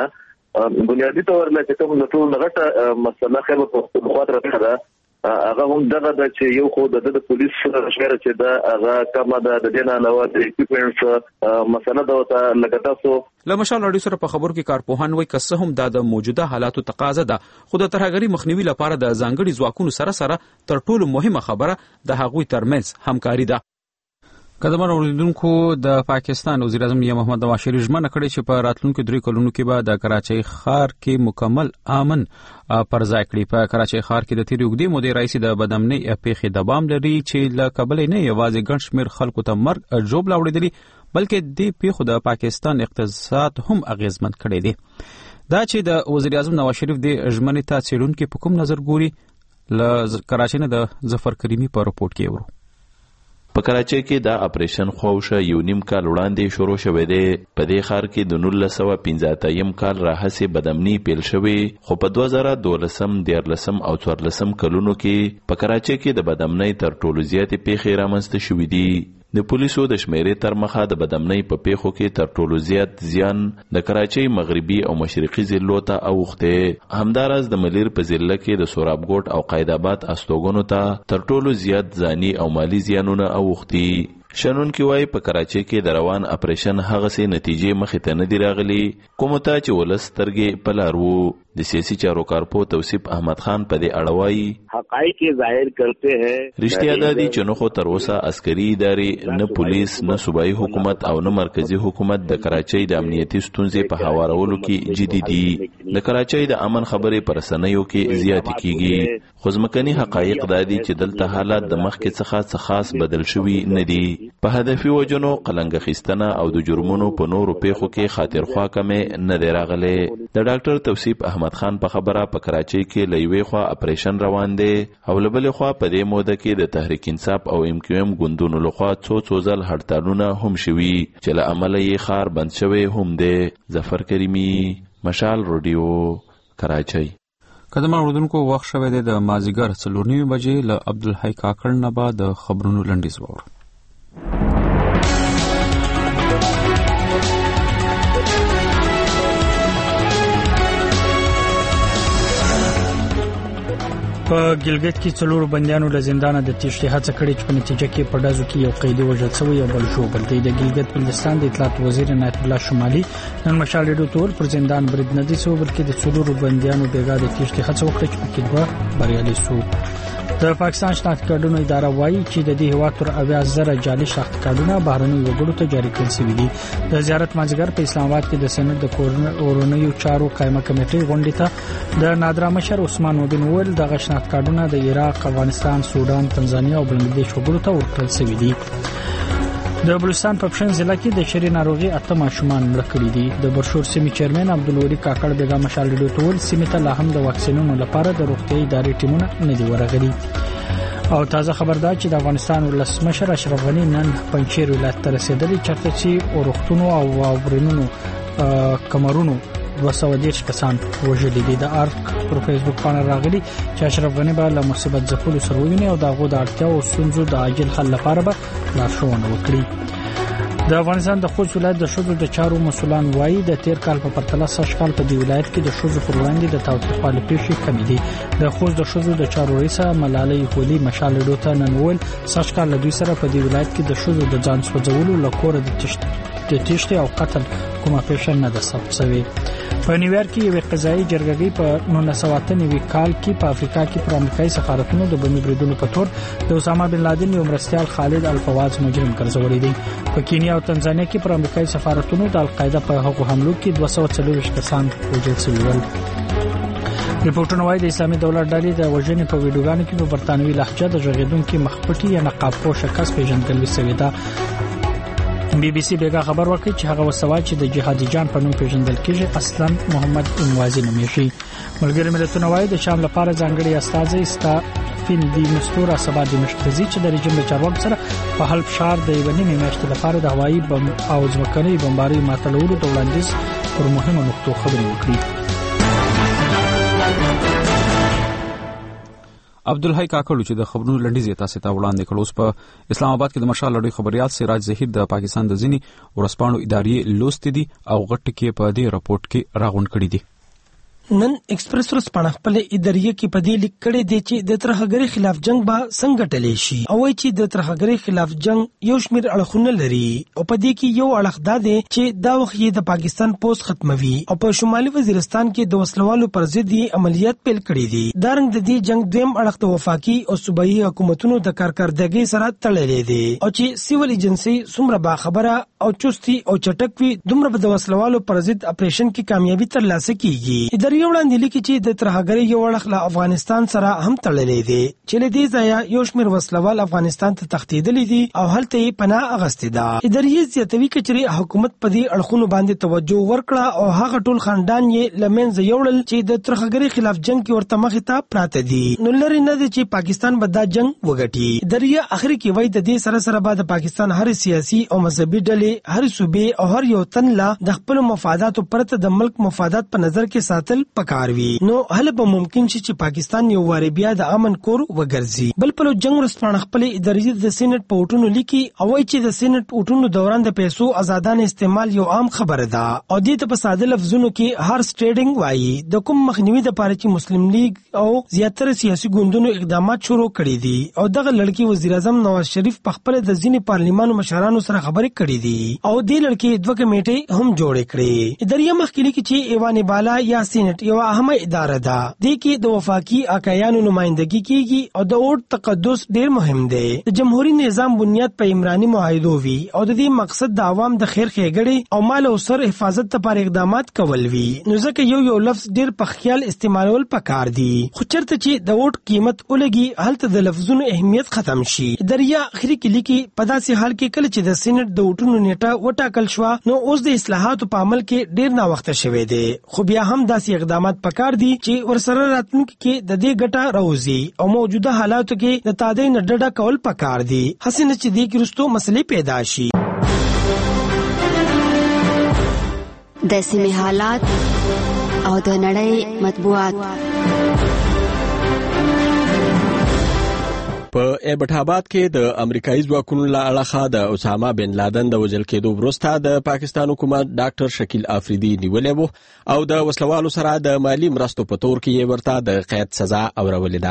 [SPEAKER 7] بنیادی تور لا چې کوم د ټول غټه مسله خبره په خاطر په خدا هغه هم دغه د چې یو خو د پولیس شمیر چې دا هغه کومه د دې نه علاوه د اکوپمنټس مسله دا لکه تاسو
[SPEAKER 1] له مشال اړیو سره په خبرو کې کارپوهان وایي که څه هم د موجوده حالاتو تقاضا ده، خو د ترهګرۍ مخنیوي لپاره د ځانګړي ځواکونو سره سره تر ټولو مهمه خبره د هغوی ترمنځ همکاري ده. قدمر اوریدونکو د پاکستان وزیر اعظم میا محمد نواز شریف ژمنه کړې چې په راتلونکو 3 کلونو کې به د کراچۍ ښار کې مکمل امن پر ځای کړي. په کراچۍ ښار کې د تیرې اوږدې مودې راهیسې د بدامنۍ پیښې دوام لري چې له کبله نه یوازې ګڼ شمېر خلکو ته مرګ ژوبله وړېدلي بلکې دې پیښو د پاکستان اقتصاد هم اغیزمن کړی دی. دا چې د وزیر اعظم نواز شریف د ژمنې ته څېړونکي په کوم نظر ګوري له کراچۍ نه د ظفر کریمي په رپورټ کې ورو.
[SPEAKER 21] په کراچۍ کې دا اپریشن خوښه یو نیم کال وړاندې شروع شوی دی. په دې ښار کې د 1915 کال راهیسې بدامني پیل شوی، خو په 2012 13 او 14 کلونو کې په کراچۍ کې د بدامنۍ تر ټولو زیاتې پیښې رامنځته شوې دي. د پولیسو د شمیرې تر مخه د بدامنۍ په پیښو کې تر ټولو زیات زیان د کراچۍ مغربي او مشرقي ضلعو ته اوښتی. همداراز د ملیر په ضلع کې د سورابګوټ او قایدآباد استوګنو ته تر ټولو زیات ځاني او مالی زیانونه اوښتي. شنونکي وایي په کراچۍ کې د روان اپریشن هغسې نتیجې مخې ته نه دي راغلي کومو ته چې ولس سترګې په لار وو. د سیاسي چارو کارپو توصیف احمد خان په دې اړه وایي
[SPEAKER 22] حقایق ظاهر کرتے ہیں.
[SPEAKER 21] رښتیا دا دي چې نه خو تر اوسه عسکري ادارې نه پولیس نه صوبایي حکومت او نه مرکزی حکومت د کراچۍ د امنیتي ستونزې په هوارولو کې جدي دي. د کراچۍ د امن خبرې پر رسنیو کې زیاتې کیږي، خو ځمکني حقایق دا دي چې دلته حالات د مخکې څخه څه خاص بدل شوي نه دي. په هدفي وجنو قلنګ خستنه او د جرمونو په نورو پیښو کې خاطرخوا کمې نه دی راغلی. د ډاکټر توصیف احمد خان په خبره په کراچۍ کې له یوې خوا اپریشن روان دی او له بلې خوا په دې موده کې د تحریک انصاف او ام کیو ام ګوندونو لخوا څو ځل هړتالونه هم شوي چې له امله یې ښار بند شوی هم دی. ظفر کریمي، مشال رادیو، کراچۍ.
[SPEAKER 1] قدم اوردونکو وخت شوه د مازیګر 4:09 بجې له عبدالحی کاکړ نه بعد د خبرونو لنډیز وور.
[SPEAKER 2] په ګلګت کې 4 بنديانو له زندانه د تیښتې هڅه کړې چې په نتیجه کې په ډزو کې یو قیدي وژل شوی او بل ژوبل دی. د ګلګت بلتستان د اطلاعات وزیر عنایت الله شمالي نن مشال ریډیو تور پر زندان برید نه دي سو بلکې د 4 بنديانو بیګا د تیښتې هڅه وکړه چې پکې 2 بریالي شو. د پاکستان شناخت کارډونو اداره وایي چې د دې هیواد تر 80,000 جعلي شناخت کارډونه بهرنیو وګړو ته جاری کړل شوي دي. د زیارت مازیګر په اسلام آباد کې د سند د کورونیو چارو قائمه کمیټې غونډې ته د نادرا مشر عثمان مبین ول د شناخت کارډونه د عراق، افغانستان، سودان، تنزانیا او بنگلاديش وګړو ته ورکړل شوي دي. د بلوچستان په پښین ضلع کې د شری ناروغي 8 ماشومان مړ کړي دي. د برشور سیمې چیرمن عبدالولی کاکړ بیګا مشال ریډیو تول سیمې ته لا هم د واکسینونو لپاره د روغتي ادارې ټیمونه نه دی ورغلي. او تازه خبردار چې د افغانستان ولسمشر اشرف غنی نن پنځیر ولایت ته رسیدلی چرته چې اورختونو او واورینونو کمرونو 210 کسان وژلي دي. د آرک پر فیسبوک باندې راغلي چې اشرف غنی به له مصیبت ځپلو سره ویني او دغه د اړتیا او ستونزو د عاجل حل لپاره به لارښوونه وکړي. د افغانستان د خوست ولایت د شوزو د چارو مسولان وایي د تیر کال په پرتله سږ کال په دې ولایت کې د شوزو پر وړاندې د تاوتریخوالي پیښې کمې دي. د خوست د شوزو د چارو رئیسه ملالۍ هولي مشال ریډیو ته نن وویل سږ کال له دوی سره په دې ولایت کې د شوزو د ځان سوځولو لکوره د تیښتې او قتل کومه پیښه نه ده ثبت شوې. په نیویارک کې یو قضایي جرګه په 1998 کال کې په افریقا کې پر امریکایي سفارتونو د بمي بریدونو په تور د اسامه بن لادن یو مرستيال خالد الفواز مجرم ګرځولې دي. په کینیا او تنزانیا کې پر امریکایي سفارتونو د القاعده په هغو حملو کې 240 کسان وژل شوي ول. ریپورتونه وايي د اسلامي دولت ډلې د وژنې په ویډیوګانو کې په برتانوي لهجه د ژغېدونکو مخپټي یا نقاب پوش کس پیژندل شوی دی. بي بي سي بیګا خبر ورکړي چې هغه وسوال چې د جهادي جان په نوم پیژندل کېږي اصلا محمد انوازي نومېږي. ملګری ملتونه وايي د شام لپاره ځانګړي استازي استافین دی مستور سبا د مشتزي چې د رژیم د چارواکو سره په حلب شهر د یوه نیمې میاشتې لپاره د هوایي بم او ځمکني بمبارۍ ماتولو د وړاندیز پر مهمو نقطو خبرې وکړي.
[SPEAKER 1] عبدالحی کاکړ چې د خبرونو لنډیز تاسو ته وړاندې کړو. اوس په اسلام آباد کې د مشال لړۍ خبريال سراج ظهیر د پاکستان د ځینی ورسپانو ادارې لوست دي او غټ کې په دې راپورټ کې راغون کړی دي.
[SPEAKER 11] نن ایکسپریس ورسپانه خپل ادارې کې په دې لیک کړي دي چې د ترهګری خلاف جنگ به څنګه ټلې شي او چې د ترهګری خلاف جنگ یو شمیر اړخونه لري او په دې کې یو اړخ دا دی چې دا وخت د پاکستان پوس ختموي او په شمالي وزیرستان کې د وسلوالو پر ضد عملیات پیل کړي دي. دا رنګ د دې جنگ دویم اړخ د وفاقي او صوبایي حکومتونو د کارکردګۍ سره تړلې دي او چې سیول ایجنسی څومره با خبره او چستی او چټک وي دومره د وسلوالو پر ضد اپریشن کې کامیابی ترلاسه کیږي. یو وړاندې لیکي چې د ترهګری یو اړخ له افغانستان سره هم تړلې دي چې له دې ځایه یو شمیر وسلوال افغانستان ته تښتېدلي دي او هلته یې پناه اغستې ده. ادارې زیاتوي چې حکومت په دې اړخونو باندې توجه ورکړه او هغه ټول خاندان یې لمنځه یوړل چې د ترهګری خلاف جنگ کې ورته مخې ته پراته دي. نو لري نه دي چې پاکستان به دا جنگ وګټي. ادارې اخر کې وایي د دې سره به د پاکستان هر سیاسي او مذهبي ډلې هر صوبې او هر یو تن لا د خپل مفاداتو پرته د ملک مفادات په نظر کې ساتل پکاروي. نو هله به ممکن شي چې پاکستان یو واره بیا د امن کور وګرځي. بل په جنگ ورسپانه خپل ادارې د سېنات په وټونو لیکي او وايي چې د سېنات وټونو دوران د پیسو آزادانه استعمال یو عام خبره ده او دې ته په ساده لفظونو کې هارس ټریډینګ وایي. د کوم مخنیوي د پاره چې مسلم لیگ او زیاتره سیاسي ګوندونو اقدامات شروع کړي دي او دغه لړکی وزیر اعظم نواز شریف په خپل د ځینې پارلیمانو مشرانو سره خبرې کړې دي او دې لړکی دوه کمیټې هم جوړې کړې. ادارې مخکې لیکي چې ایوان بالا یا سېنات سېنات یو اهمه اداره ده. د کې د وفاقي اکایانو نمائندګي کیږي او د ووټ تقدس ډیر مهم دی. د جمهوریت نظام بنیاد په عمراني معاهدو وی او د دې مقصد د عوام د خیر ښېګړې او مال او سر حفاظت لپاره اقدامات کول وی. نو ځکه یو لفظ ډیر په خیال استعمالول پکار دي. خو چرته چې د ووټ قیمت ولګي هلته د لفظونو اهمیت ختم شي. دریا اخري کې لیکي په داسې حال کې کله چې د سېنات د ووټونو نیټه وټاکل شو نو اوس د اصلاحاتو په عمل کې ډیر نا وخت شوی دی. خو بیا هم داسې اقدامات پکار دي چې ورسره راتلونکي کې د دې ګټه راوځي او موجوده حالاتو کې د تادی نه ډډه کول پکار دي حسنه چې دې کې رستو مسلې پیدا شي.
[SPEAKER 5] د سیمې حالات او د نړۍ مطبوعات.
[SPEAKER 9] په ایبټ آباد کې د امریکایي ځواکونو له اړخه د اسامه بن لادن د وژل کېدو وروسته د پاکستان حکومت ډاکټر شکیل افریدي نیولې وو او د وسلوالو سره د مالی مرستو په تور کې ورته د قید سزا اورولې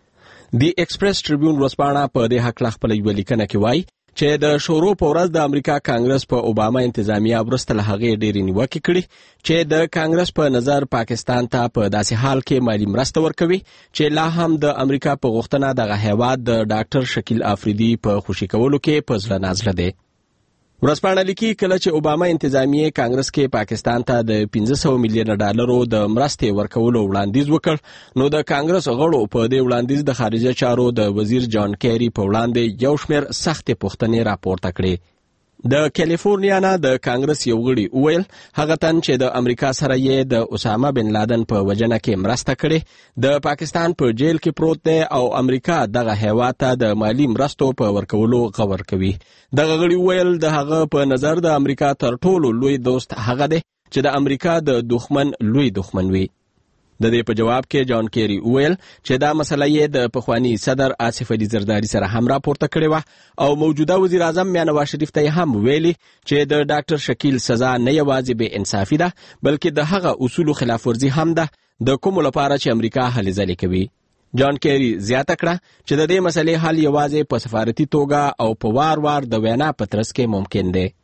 [SPEAKER 9] ده. دی ایکسپریس ټریبیون ورځپاڼه په دې حق خپل یو لیکنه کې وایي چې د شورو په ورځ د امریکا کانګرس په اوباما انتظامیه وروسته له هغې ډېرې نیوکې کړي چې د کانګرس په نظر پاکستان ته په داسې حال کې مالی مرسته ورکوي چې لا هم د امریکا په غوښتنه دغه هیواد د ډاکټر شکیل افریدي په خوشي کولو کې په زړه نازله دی. ورځپاڼه لیکي کله چې اوباما انتظامیه کانګرس کې پاکستان ته د 500 میلیون ډالرو د مرستې ورکولو وړاندیز وکړ نو د کانګرس غړو په دې وړاندیز د خارجه چارو د وزیر جان کیری په وړاندې یو شمېر سختې پوښتنې راپورته کړې. د کالیفورنیا نه د کانګرس یو غړي وویل هغه تن چې د امریکا سره یې د اسامه بن لادن په وجنه کې مرسته کړې د پاکستان په جیل کې پروت دی او امریکا دغه هیواد ته د مالی مرستو په ورکولو غور کوي. دغه غړي وویل د هغه په نظر د امریکا تر ټولو لوی دوست هغه دی چې د امریکا د دښمن لوی دښمن وي. د دې په جواب کې جان کیری وویل چې دا مسله یې د پخوانی صدر آصف علي زرداری سره هم راپورته کړې وه او موجوده وزیر اعظم میاں نواز شریف ته هم ویلي چې د ډاکټر شکیل سزا نه یوازې بې انصافي ده بلکې د هغه اصولو خلاف ورزي هم ده د کومو لپاره چې امریکا هلې ځلې کوي. جان کیری زیاته کړه چې د دې مسلې حل یوازې په سفارتي توګه او په وار د وینا په ترڅ کې ممکن دی.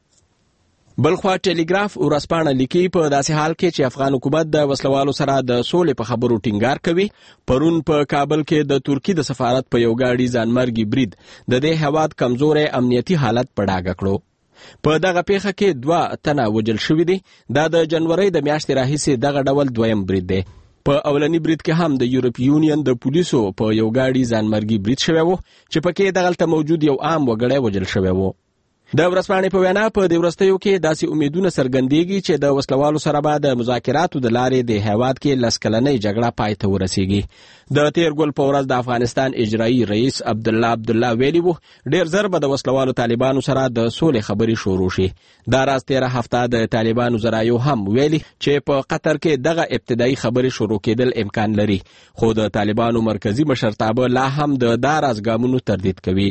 [SPEAKER 9] بلخوا ټیلیګراف ورځپاڼه لیکي په داسې حال کې چې افغان حکومت د وسلوالو سره د سولې په خبرو ټینګار کوي پرون په کابل کې د ترکی د سفارت په یو گاډي ځانمرګي برید د دې هیواد کمزوري امنیتي حالت په ډاګه کړو. په دغه پیښه کې 2 تنه وژل شوي دي. دا د جنوري د میاشتې راهیسې دغه ډول دویم برید دی. په اولنی برید کې هم د یورپ یونین د پولیسو په یو گاډي ځانمرګي برید شوی و چې پکې دغلته موجود یو عام وګړی وژل شوی و. د ورځپاڼې په وینا په دې وروستیو کې داسې امیدونه څرګندېږي چې د وسلوالو سره به د مذاکراتو د لارې د هیواد کې لسکلنۍ جګړه پای ته ورسیږي. د تیر ګل په ورځ د افغانستان اجرایي رئیس عبدالله ویلي وو ډېر زر به د وسلوالو طالبانو سره د سولې خبرې شروع شي. دا راز 13 هفته د طالبانو ذرایو هم ویلي چې په قطر کې دغه ابتدایي خبرې شروع کېدل امکان لري خو د طالبانو مرکزی مشرتابه لا هم د دا راز ګامونو تردید کوي.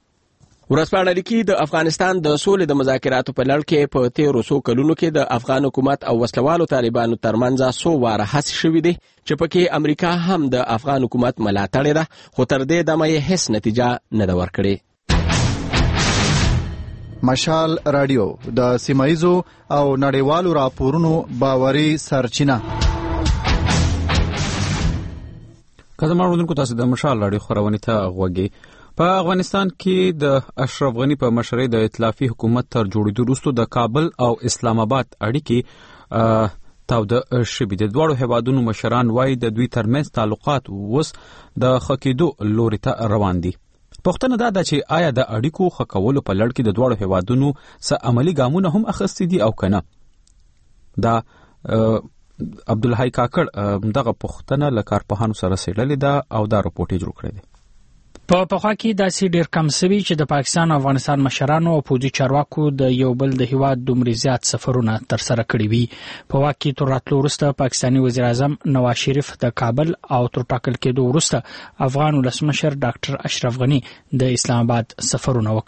[SPEAKER 9] ورځپاڼه لیکي د افغانستان د سولې د مذاکراتو په لړ کې په 13 کلونو کې د افغان حکومت او وسلوالو طالبانو ترمنځ 100 واره هڅې شوې دي چې پکې امریکا هم د افغان حکومت ملاتړ ده خو تر دې دمه یې هیڅ نتیجه نه ده ورکړې.
[SPEAKER 12] مشال رادیو د سیمایزو او نړیوالو راپورونو باوري سرچینه.
[SPEAKER 1] کله ماړوندونکو تاسو د مشال رادیو خبرونه ته غوږی. په افغانستان کې د اشرف غنی په مشرۍ د ائتلافي حکومت تر جوړېدو وروسته د کابل او اسلام آباد اړیکې تاوده شوې دي. دواړو هیوادونو مشران وایي د دوی ترمنځ تعلقات اوس د ښه کېدو لوري ته روان دي. پوښتنه دا ده چې آیا د اړیکو ښه کولو په لړ کې د دواړو هیوادونو څه عملي ګامونه هم اخیستي دي او که نه. دا عبدالحی کاکړ دغه پوښتنه له کارپوهانو سره څېړلې ده او دا رپورټ یې جوړ کړی دی.
[SPEAKER 2] په پخوا کې داسې ډېر کم سوي چې د پاکستان او افغانستان مشرانو او پوځي چارواکو د یو بل د هیواد دومره زیات سفرونه ترسره کړي وي. په واک کې تر راتلو وروسته پاکستاني وزیر اعظم نواز شریف د کابل او تر ټاکل کېدو وروسته افغان ولسمشر ډاکټر اشرف غنی د اسلام آباد سفرونه وکړل.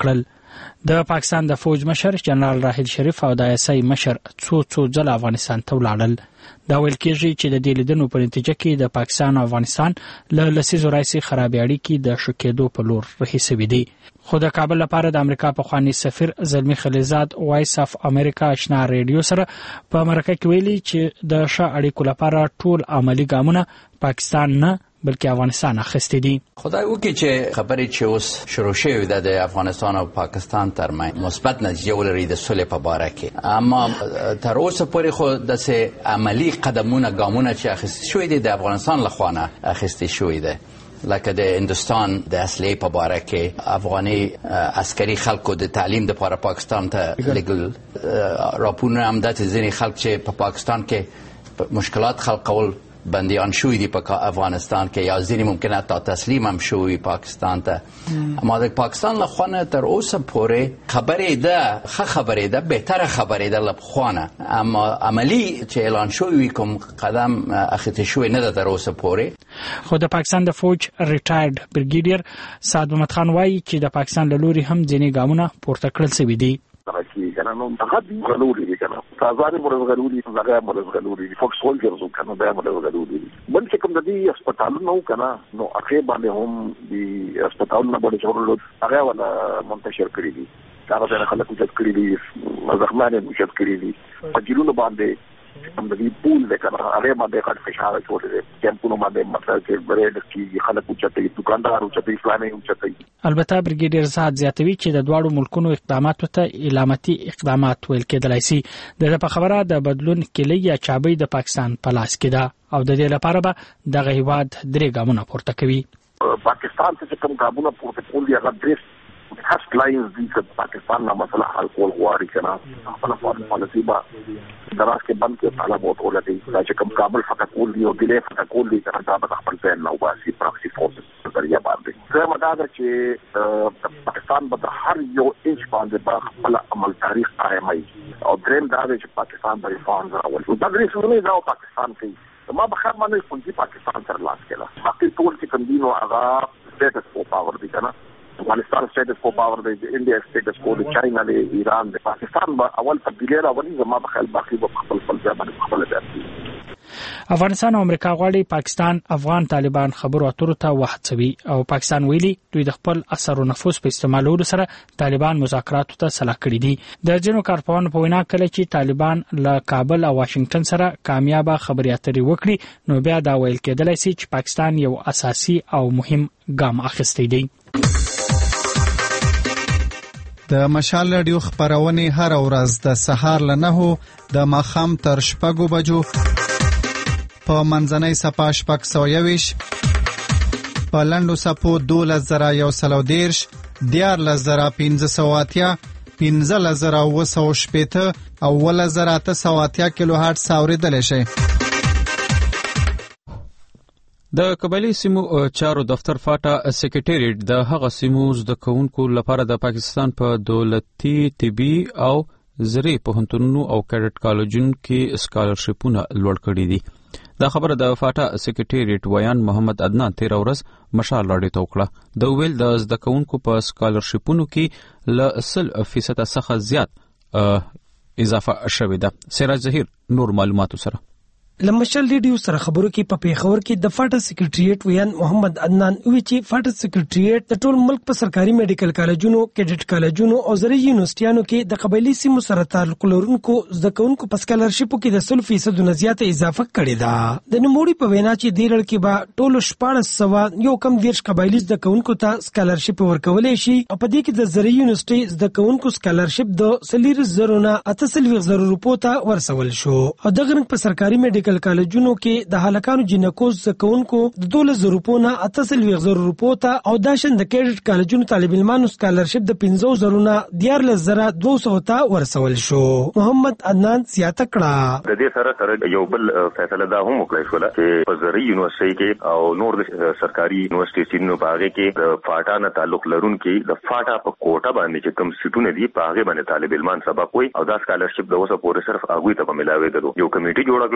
[SPEAKER 2] د پاکستان د فوج مشر جنرال راحیل شریف او د ایسای مشر څو ځله افغانستان ته ولاړل. دا ویل کېږي چې د دې لیدنو په نتیجه کې د پاکستان او افغانستان له لسیزو راځي خرابې اړیکې د ښه کېدو په لور رهي شوې دي. خو د کابل لپاره د امریکا پخوانی سفیر زلمی خلیلزاد وایس اف امریکا آشنا ریډیو سره په مرکه کې ویلي چې د ښه اړیکو لپاره ټول عملی ګامونه پاکستان نه بلکې افغانستان اخیستي دي.
[SPEAKER 16] خدای وکړي چې خبرې چې اوس شروع شوې ده د افغانستان او پاکستان ترمنځ مثبت نتیجه ولري د صلح په باره کې، اما تر اوسه پورې خو داسې عملی قدمونه ګامونه چې اخیستل شوي دي د افغانستان لخوا نه اخیستل شوي ده، لکه د هندوستان د اصلي په باره کې افغاني عسکري خلکو د تعلیم لپاره پاکستان ته لګل راپورونه هم د ځینې خلک چې په پاکستان کې مشکلات خلقول بندیان شوی دی په افغانستان کې یا ځینې ممکنه تا تسلیم هم شوی پاکستان ته. اما د پاکستان له خوا تر اوسه پورې خبرې ده ښه خبرې ده بهتره خبرې ده له پخوا نه، اما عملی چې اعلان شوی کوم قدم اخیسته شوی نه ده تر اوسه پورې.
[SPEAKER 2] خو د پاکستان د فوج ریټایرډ بریګیډیر سعد محمد خان وایي چې د پاکستان له لوري هم ځینې ګامونه پورته کړل شوي دي.
[SPEAKER 6] کنه نو هغه دی غلوري دي کنه تازه مرز غلوري هغه مرز غلوري فوکس سولجرز کنه دا مرز غلوري بل چې کوم د دې هسپتالونو کنه نو هغه باندې هم د هسپتالونو باندې جوړول هغه ولا منتشر کړی دي هغه د خلکو چې کړی دي زخمانه چې کړی دي په جیلونو باندې هم د پول د کنه هغه باندې کټ فشار چولې کیمپونو باندې مطلب چې بریډ کې خلکو چې دکاندارو چې فلانه چې
[SPEAKER 2] البته بریګیډیر زاد زیاتوي چې د دواړو ملکونو اقداماتو ته علامتي اقدامات ویل کېدلای شي. د خبره د بدلون کلی یا چابي د پاکستان په لاس کې ده او د دې لپاره به دغه هیواد درې ګامونه پورته کوي.
[SPEAKER 6] پاکستان څخه کوم ګامونه پورته کول یا غدرس هاست لاینز دي چې پاکستان نه مسله حل کول غواړي کنه خپل فارم پالیسی با دراز کې بند کې طالبات ولدي چې کوم کابل فتح کول دي او دلې فتح کول دي کنه دا به خپل ځای نو باسي پراکسي فورسز ذریعہ باندې زه مدار چې پاکستان به هر یو انچ باندې با خپل عمل تاریخ قائمي او دریم دا چې پاکستان به ریفارمز راول او دا درې دا پاکستان کې ما به خبر نه کوم چې پاکستان سره لاس کړه باقي ټول چې کوم دي نو هغه سټیټس او پاور دي کنه افغانستان سټیټس کو پاور دی انډیا سټیټس کو دی چاینا دی ایران دی پاکستان به اول تبدیلی راولي زما په خیال باقي به خپل ځای خپل ځای.
[SPEAKER 2] افغانستان او امریکا غواړي پاکستان افغان طالبان خبرو اترو ته وهڅوي او پاکستان ویلي دوی د خپل اثر او نفوذ په استعمالولو سره طالبان مذاکراتو ته سلا کړی دي. د ځینو کارپوهانو په وینا کله چې طالبان له کابل او واشنگټن سره کامیابه خبرې اترې وکړي نو بیا دا ویل کېدلای شي چې پاکستان یو اساسي او مهم ګام اخیستی دی.
[SPEAKER 12] د مشال رادیو خبرونه هر ورځ د سهار ل 9 د ماخام تر 6 بجو په منځنۍ صفه 621 په لندو صفو 2110 14580 15080 او 1980 کیلو هرتز اوریدل شي.
[SPEAKER 1] د قبایلی سیمو چارو دفتر فاټا سکریټریټ د هغه سیمو د کونکو لپاره د پاکستان په دولتي طبي او زرعي پوهنتونونو او کیډټ کالجونو کې سکالرشپونه لوړ کړي دي. دا خبره د فاټا سکریټریټ ویان محمد عدنان 13 ورځ مشال راډیو ته وکړه. د ویل د زده کونکو په سکالرشپونو کې ل 100% څخه زیات اضافه شوې ده. سراج ظهیر نور معلوماتو سره
[SPEAKER 11] لمشل ریډیو سره خبرو کې په پیښور کې د فاټا سکریټریټ ویان محمد عدنان وی چې فاټا سکریټریټ د ټول ملک په سرکاري میډیکل کالجونو کیډټ کالجونو او زرعي یونیورسيټانو کې د قبایلی سیمو سره تعلق لرونکو زده کوونکو په سکالرشپو کې د 100% نه زیاته اضافه کړې ده. د نوموړي په وینا چې د لړ کې به ټول 1400 یو کم 10 قبایلی زده کوونکو ته سکالرشپ ورکولې شي او په دې کې د زرعي یونیورسيټي زده کوونکو سکالرشپ د 30,000 نه 80,000 روپو ته ورسول شو او دغه رنګ په سرکاري میډیکل کالجونو کې د هلکانو جنکوز زکونکو د 12,000 روپو نه 80,000 روپو ته او د شند کیډټ کالجونو طالب علمانو سکالرشپ د 15,000 نه 14,200 ته ورسول شو. محمد عدنان زیاته کړه
[SPEAKER 3] د دې سره یو بل فیصله دا هم وکړای شو چې په زرعي یونیورسيټي کې او نور د سرکاري یونیورسيټي په هغه کې د فاټا نه تعلق لرونکي د فاټا په کوټه باندې چې کوم سیټونه دي په هغه باندې طالب علمان سبق وي او دا سکالرشپ د اوسه پورې صرف هغه ته ملاوي ده. یو کمیټي جوړ کړل شو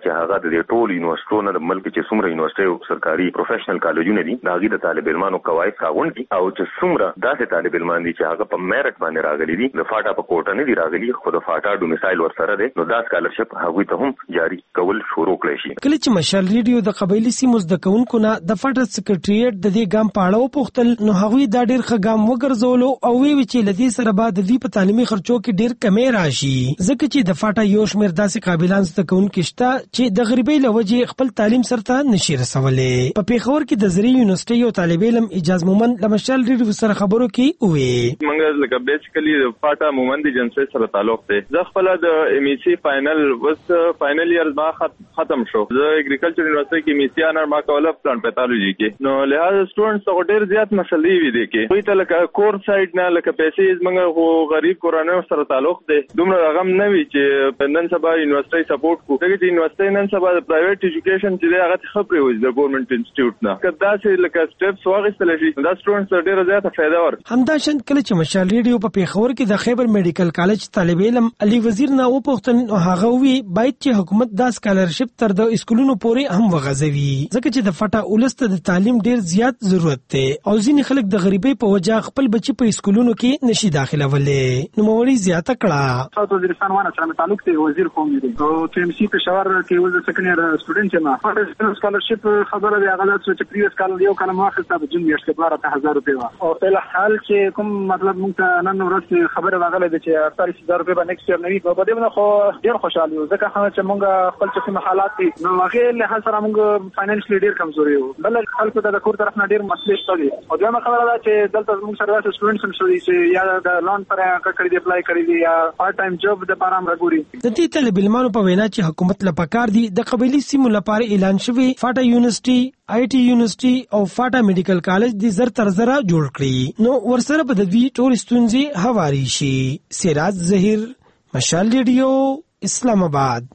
[SPEAKER 3] چې هغه د ټول یونیورسيټونو د ملک چې څومره یونیورسيټي سرکاري پروفیشنل کالجونه دي هغه د طالب علمانو قواعد قانون دي او چې څومره داسې طالب علمان دي چې هغه په میرټ باندې راغلي دي د فاټا په کوټه نه دي راغلي خو د فاټا ډومیسایل ورسره دي نو دا سکالرشپ هغه ته هم جاری کول شروع کړی شي.
[SPEAKER 11] کله چې مشال ریډیو د قبایلی سیمو د کونکو نه د فاټا سکریټریټ د دې ګام په اړه وپوښتل نو هغه دا ډیر ښه ګام وګرځولو او وی چې لدی سره بعد د دې په تعلیمي خرچو کې ډیر کمې راشي ځکه چې د فاټا یو شمېر داسې قابلان زده کوونکي شته چې د غریبۍ له وجې خپل تعلیم سره نشي رسولې. په پیښور کې د زری یونیورسيټي یو طالب علم اجاز مومند د مشال ریډیو سره خبرو کې وې
[SPEAKER 10] موږ لکه بیسیکلی فاټا مومند جنسي سره تعلق دی. زه خپل د ام ای سی فائنل وس فائنل ایئر ما ختم شو. زه اګریکلچر یونیورسيټي کې میسی انر ما کوله پلان پیتالوجي کې نو لهدا سټوډنټس څو ډیر زیات مسلې وي دي کې وي ته لکه کور سایډ نه لکه پیسې زمونږ خو غریب کورانو سره تعلق دی دومره رقم نه وي چې نن سبا یونیورسيټي سپورټ کو کوي چې یونیورسيټي نن سبا د پرایویټ ایجوکیشن چې هغه خبرې وي د ګورنمنت انسټیټیوټ نه کدا چې لکه سټیپس واغستل شي دا سټوډنټس ډیر زیات فائدہ ورکړي.
[SPEAKER 11] همداشان کله چې مشال ریډیو په پیښور کې د خیبر میډیکل کالج طالب علم علي وزیر نه وپوښتنه هغه وی باید چې حکومت دا سکالرشپ تر د اسکولونو پورې هم وغځوي ځکه چې د فاټا ولست د تعلیم ډیر زیات ضرورت دی او ځینې خلک د غریبۍ په وجه خپل بچي په اسکولونو کې نشي داخلولې. نو موري زیاته کړه
[SPEAKER 13] صوت وزیرستان ونه سره تعلق دی وزیر قوم دی او ټي ام سی پېښور کې ول د سکنډ ایئر سټوډنټ ما فاټا سکالرشپ خبره دی هغه چې پریویس کال یو کال ما اخیسته په جون میاشت کې 12000 روپۍ او په حال چې کوم مطلب موږ ته نن ورځ خبره راغله چې 48000 روپۍ به نیکسټ ایئر نوي په دې نه خو ډیر خوشاله یو ځکه چې موږ خپل څه حالات دي نو هغه له سره موږ فاینانشلی ډیر کمزوري یو بل خلکو ته د کور طرف نه ډیر مسلې شته او دا خبره ده چې دلته موږ سره د سټوډنټس هم شوي چې یا د لون پر کړی دی اپلای کړی دی یا پارت ټایم جاب د پارام راګوري.
[SPEAKER 11] د دې طالب علمانو په وینا چې حکومت لپاره کار دی د قبایلی سیمو لپاره اعلان شوی فاټا یونیورسيټي آی ټي یونیورسيټي او فاټا میډیکل کالج د زر تر زره جوړ کړی نو ورسره په دې ټول ستونزې هواري شي. سراج ظهیر مشال ریډیو اسلام آباد.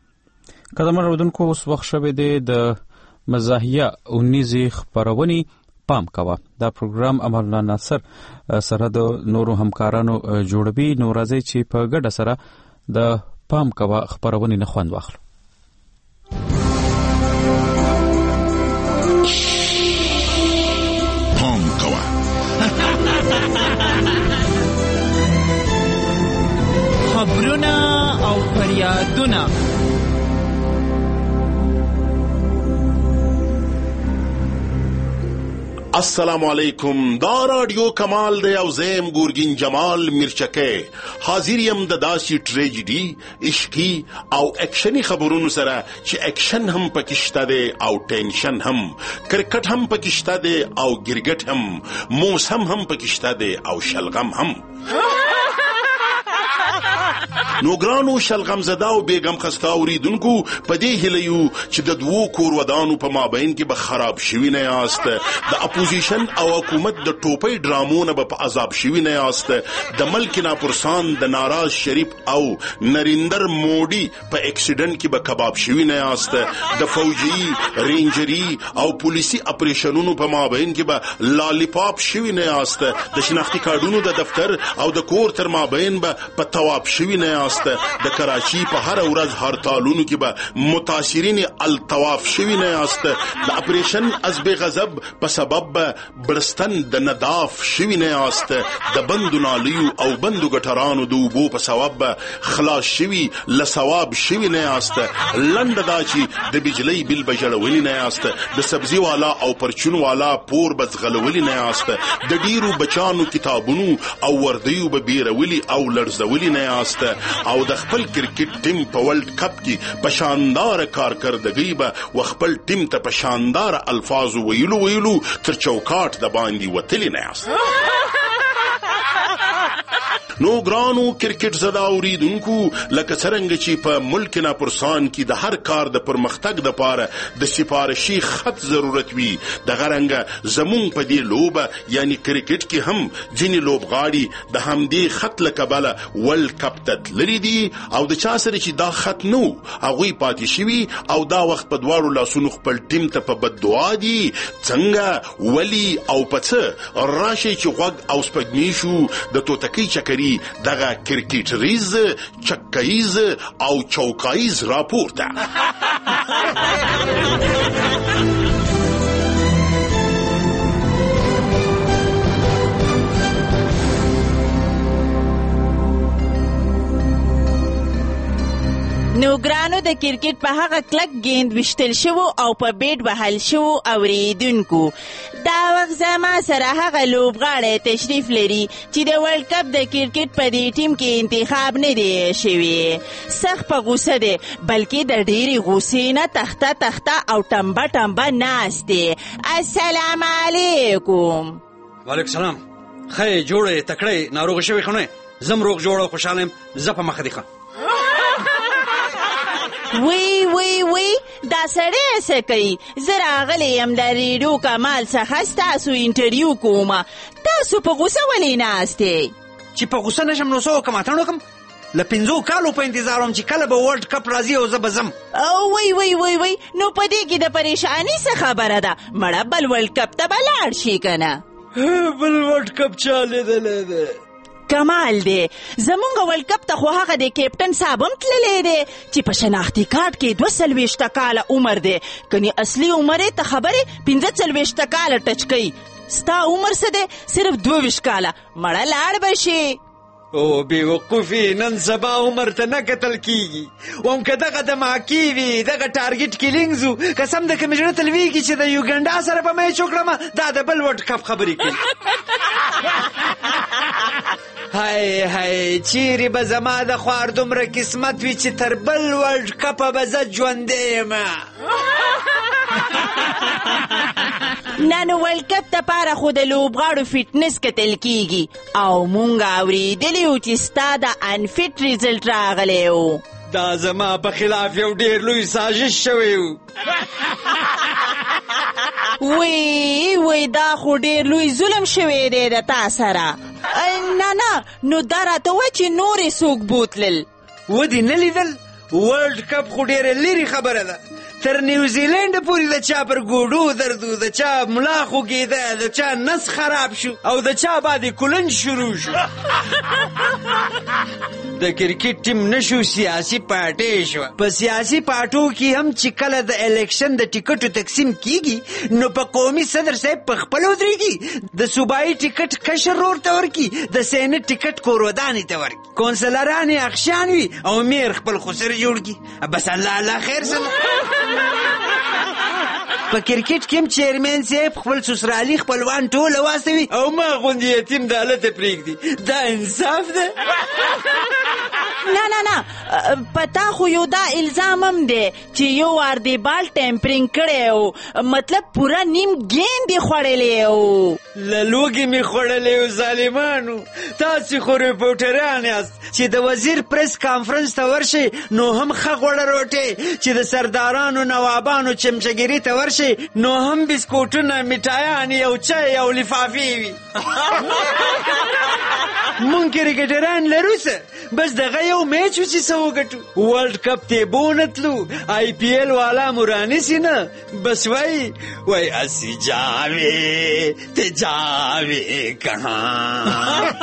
[SPEAKER 1] قدم راودونکو اوس وخت شوه د مزاحیه 19 خبرونی پام کوا دا پروګرام امرنا ناصر سره د نورو همکارانو جوړوي نو راځي چې په ګډه سره د پام کوا خبرونی نه خوند واخلو.
[SPEAKER 23] پام کوا
[SPEAKER 24] خبرونه او فریادونه
[SPEAKER 23] السلام علیکم دا رادیو کمال دی او زیم ګورګین جمال میرچکه حاضر یم د داسې ټریجډي عشقي او اکشنی خبرونو سره چې اکشن هم پکشته دی او ټینشن هم کرکټ هم پکشته دی او ګرګټ هم موسم هم پکشته دی او شلغم هم نو ګرانو شلغم زده او بیگم خسته اوریدونکو په دې هلیو چې د دوو کور ودانو په مابین کې به خراب شوي نه یاست د اپوزیشن او حکومت د ټوپۍ ډرامونه به په عذاب شوي نه یاست د ملک ناپرسان د ناراض شریف او نریندر موډي په اکسیډنټ کې به کباب شوي نه یاست د فوجي رینجري او پولیسي اپریشنونو په مابین کې به لالیپاپ شوي نه یاست د شناختی کارډونو د دفتر او د کور تر مابین به په تواب شوي نه یاست د کراچي په هر ورځ هرتالونو کې به متاثرین الطواف شوي نه یاست د اپریشن حزب غضب په سبب برستن د نداف شوي نه یاست د بندو نالیو او بندو ګټرانو د اوبو په سبب خلاص شوي لثواب شوي نه یاست لنډه دا چې د بجلی بل بجړولي نه یاست د سبزی والا او پرچون والا پور بزغلولي نه یاست د ډیرو بچانو کتابونو او وردیو به بیرولي او لړزولي نه یاست او د خپل کرکټ ټیم په ورلد کپ کې په شاندار کارکردګۍ به وخپل ټیم ته په شاندار الفاظ ویلو تر چوکاټ د باندې وتلی نه یاست نو ګرانو کرکټ زده اوریدونکو لکه څنګه چې په ملک ناپرسان کې د هر کار د پرمختګ د پاره د سفارشي خط ضرورت وي د غرنګ زمون په دې لوبه یعنی کرکټ کې هم ځینې لوبغاړي د همدې خط لکبله ورلد کپ ته لري دي او د چا سره چې دا خط نو هغه پاتې شوی او دا وخت په دواړو لاسونو خپل ټیم ته په بد دعا دي څنګه ولی او پڅ راشي چې غوږ او سپګنی شو د توتکی چکري دغه کرکټریز چکایز او چوکایز راپورته
[SPEAKER 4] نو ګرانو د کرکټ په هغه کلک گیند وشتل شو او په بیټ وهل شو اوریدونکو دا وخت زما سره هغه لوبغاړی تشریف لري چې د ورلد کپ د کرکټ په دې ټیم کې انتخاب نه دی شوی. سخت په غوسه دی بلکې د ډېرې غوسې نه تخته او ټمبه ټمبه ناست دی. السلام علیکم.
[SPEAKER 14] وعلیکم السلام. خی جوړې تکړې ناروغ شوی خو نه زم روغ جوړ او خوشاله یم زه په مخه دی ښه.
[SPEAKER 4] وی دا سړی څه کوي؟ زه راغلی یم د ریډیو کمال څخه ستاسو انټرویو کوم. تاسو په غوسه ولې ناست یې؟
[SPEAKER 14] چې په غوسه نشم نو څه وکړم اتڼ وکړم؟ له 5 کالو په انتظار وم چې کله به ورلد کپ راځي او زه به ځم.
[SPEAKER 4] وی نو په دې کې د پریشاني څه خبره ده؟ مړه بل ورلد کپ ته به لاړ شي که نه؟
[SPEAKER 14] بل ورلد کپ چا لیدلی دی؟
[SPEAKER 4] کمال دی زمونږ ورلد کپ ته خو هغه د کیپټن صاحب هم تللی دی چې په شناختي کارت کې 42 کاله عمر دی. کني اصلي عمر یې ته خبرې 45 کاله ټچ کوي. ستا عمر څه دی؟ صرف 22 کاله. مړه لاړ به شي.
[SPEAKER 14] او بیوقوفي نن سبا عمر ته نه کتل کیږي. وم که دغه دماکي وي دغه ټارګټ کیلینګز و قسم ده که مې زړه ته لویږي چې د یوګنډا سره به میچ وکړم دا د بل ورلد کپ خبرې کوي. هی چیرې به زما د خوار دومره قسمت وي چې تر بل ورلد کپه به زه ژوندی یم.
[SPEAKER 4] نه نو ورلد کپ دپاره خو د لوبغاړو فټنس کتل کیږي او مونږ اورېدلي وو چې ستا د انفټ ریزلټ راغلی و.
[SPEAKER 14] دا زما په خلاف یو ډېر لوی سازش شوی و.
[SPEAKER 4] وی دا خو ډېر لوی ظلم شوی دی د تا سره. نه نو دا راته وایه چې نورې څوک بوتلل؟
[SPEAKER 14] ودې نه لیدل؟ ورلد کپ خو ډېره لرې خبره ده. تر نیوزیلینډ پورې د چا پر ګوډو درد و، د چا ملا خوږېده، د چا نس خراب شو او د چا باندې کولنج شروع شو. د کرکټ ټیم نشو سیاسي پارټۍ شوه. په سیاسي پارټو کې هم چې کله د الیکشن د ټیکټو تقسیم کیږي نو په قومي صدر صاحب په خپل ودرېږي. د صوبایي ټیکټ کشر رور ته ورکي، د سینټ ټیکټ کورودانې ته ورکي، کونسلرانې اخشان وي او میر خپل خسر جوړ کي. بس الله خیر سره. په کرکټ کې هم چیرمن صاحب خپل سسرالي خپلوان ټول واستوي او ما غوندې یتیم د هلته پرېږدي. دا انصاف ده؟
[SPEAKER 4] نه پتا خو یو دا الزام هم دی چې یو وار دی بال ټیمپرینګ کړی و، مطلب پورا نیم گیند یې خوړلی و.
[SPEAKER 14] له لوږې مې خوړلی و ظالمانو. تاسې خو ریپورټران یاست چې د وزیر پریس کانفرنس ته ورشئ نو هم ښه غوړه روټۍ، چې د سردارانو نوابانو چمچګیري ته ورشئ نو هم بسکوټونه میټایانې او چای او لفافې وي. مونږ کرکټران لرو څه؟ بس دغه یو میچ و چې څه وګټو. ورلد کپ ته بونه تلو، آی پی ایل والا مو رانیسي نه. بس وای اسی جاوې ته جاوې کهاں.